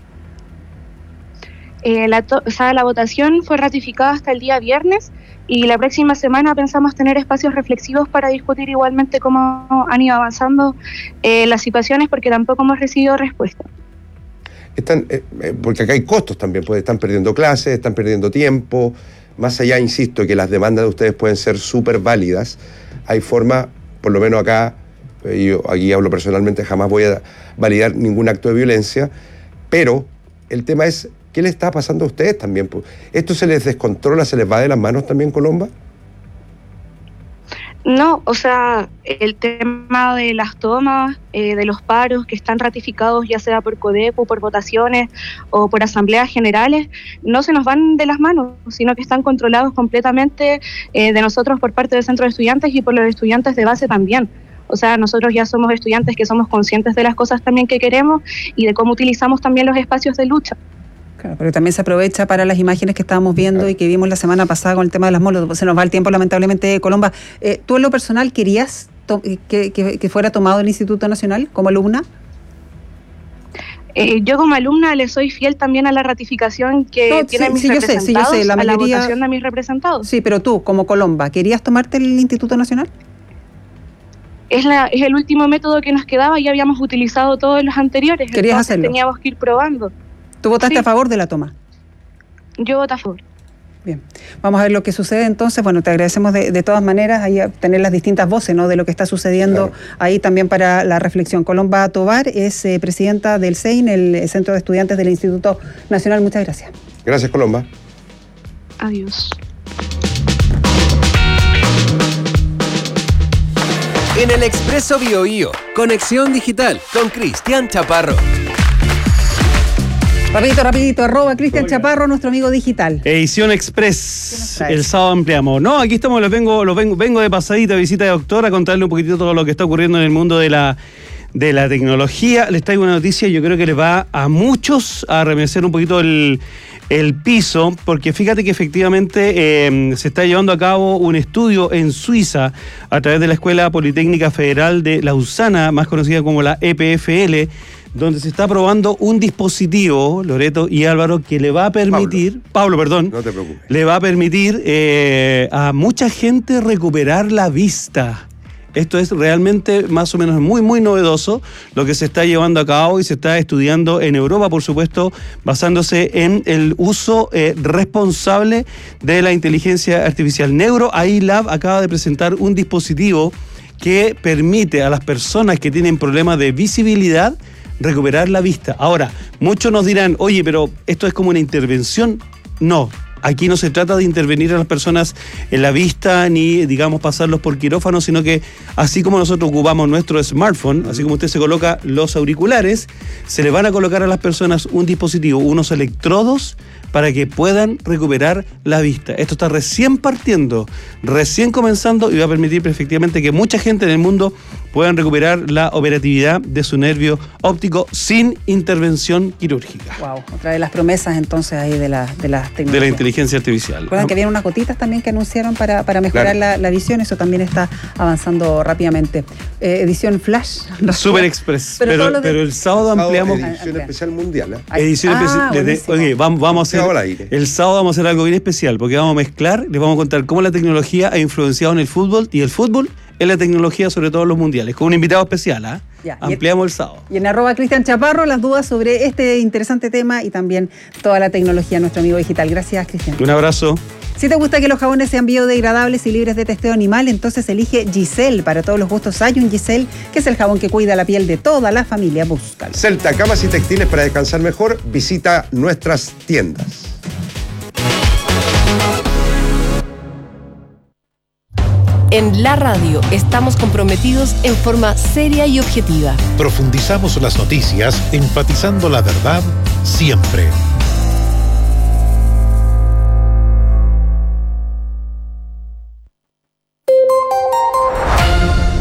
La votación fue ratificada hasta el día viernes y la próxima semana pensamos tener espacios reflexivos para discutir igualmente cómo han ido avanzando las situaciones, porque tampoco hemos recibido respuesta. Porque acá hay costos también, pues están perdiendo clases, están perdiendo tiempo, más allá, insisto, que las demandas de ustedes pueden ser súper válidas, hay forma, por lo menos acá, yo aquí hablo personalmente, jamás voy a validar ningún acto de violencia, pero el tema es, ¿qué le está pasando a ustedes también? ¿Esto se les descontrola, se les va de las manos también, Colomba? No, o sea, el tema de las tomas, de los paros que están ratificados ya sea por CODEPU, por votaciones o por asambleas generales, no se nos van de las manos, sino que están controlados completamente de nosotros por parte del centro de estudiantes y por los estudiantes de base también. O sea, nosotros ya somos estudiantes que somos conscientes de las cosas también que queremos y de cómo utilizamos también los espacios de lucha. Claro, pero también se aprovecha para las imágenes que estábamos viendo y que vimos la semana pasada con el tema de las molotov. Se nos va el tiempo, lamentablemente, Colomba. ¿Tú en lo personal querías que fuera tomado el Instituto Nacional como alumna? Yo como alumna le soy fiel también a la ratificación que tienen mis representados, yo sé, la mayoría, a la votación de mis representados. Sí, pero tú, como Colomba, ¿querías tomarte el Instituto Nacional? Es el último método que nos quedaba, ya habíamos utilizado todos los anteriores. ¿Querías hacerlo? Teníamos que ir probando. ¿Tú votaste a favor de la toma? Yo voté a favor. Bien, vamos a ver lo que sucede entonces. Bueno, te agradecemos de todas maneras ahí tener las distintas voces, ¿no?, de lo que está sucediendo ahí también para la reflexión. Colomba Tovar es presidenta del CEIN, el Centro de Estudiantes del Instituto Nacional. Muchas gracias. Gracias, Colomba. Adiós. En el Expreso BioBio, Conexión Digital con Cristian Chaparro. Rapidito, @Cristian Chaparro, nuestro amigo digital. Edición Express, el sábado ampliamos. No, aquí estamos, vengo de pasadita, visita de doctora, a contarle un poquitito todo lo que está ocurriendo en el mundo de la tecnología. Les traigo una noticia, yo creo que les va a muchos a remecer un poquito el piso, porque fíjate que efectivamente se está llevando a cabo un estudio en Suiza a través de la Escuela Politécnica Federal de Lausana, más conocida como la EPFL, donde se está probando un dispositivo, Loreto y Álvaro, que le va a permitir, Pablo, perdón, no te preocupes, le va a permitir a mucha gente recuperar la vista. Esto es realmente más o menos muy, muy novedoso lo que se está llevando a cabo y se está estudiando en Europa, por supuesto, basándose en el uso responsable de la inteligencia artificial. NeuroAI Lab acaba de presentar un dispositivo que permite a las personas que tienen problemas de visibilidad recuperar la vista. Ahora, muchos nos dirán, oye, pero ¿esto es como una intervención? No. Aquí no se trata de intervenir a las personas en la vista ni, digamos, pasarlos por quirófano, sino que así como nosotros ocupamos nuestro smartphone, así como usted se coloca los auriculares, se le van a colocar a las personas un dispositivo, unos electrodos para que puedan recuperar la vista. Esto está recién partiendo, recién comenzando y va a permitir efectivamente que mucha gente en el mundo puedan recuperar la operatividad de su nervio óptico sin intervención quirúrgica. Wow, otra de las promesas entonces ahí de la tecnología. De la inteligencia artificial. Recuerdan que había unas gotitas también que anunciaron para mejorar la visión, eso también está avanzando rápidamente. Edición Flash. Super Express. Pero el sábado ampliamos. Edición especial mundial. Edición especial. Oye, vamos a hacer. El sábado vamos a hacer algo bien especial, porque vamos a mezclar, les vamos a contar cómo la tecnología ha influenciado en el fútbol y el fútbol en la tecnología, sobre todo en los mundiales, con un invitado especial. Ampliamos el sábado. Y en @Cristian Chaparro las dudas sobre este interesante tema y también toda la tecnología de nuestro amigo digital. Gracias, Cristian. Un abrazo. Si te gusta que los jabones sean biodegradables y libres de testeo animal, entonces elige Giselle. Para todos los gustos hay un Giselle, que es el jabón que cuida la piel de toda la familia. Búscalo. Celta, camas y textiles para descansar mejor. Visita nuestras tiendas. En la radio estamos comprometidos en forma seria y objetiva. Profundizamos las noticias, enfatizando la verdad siempre.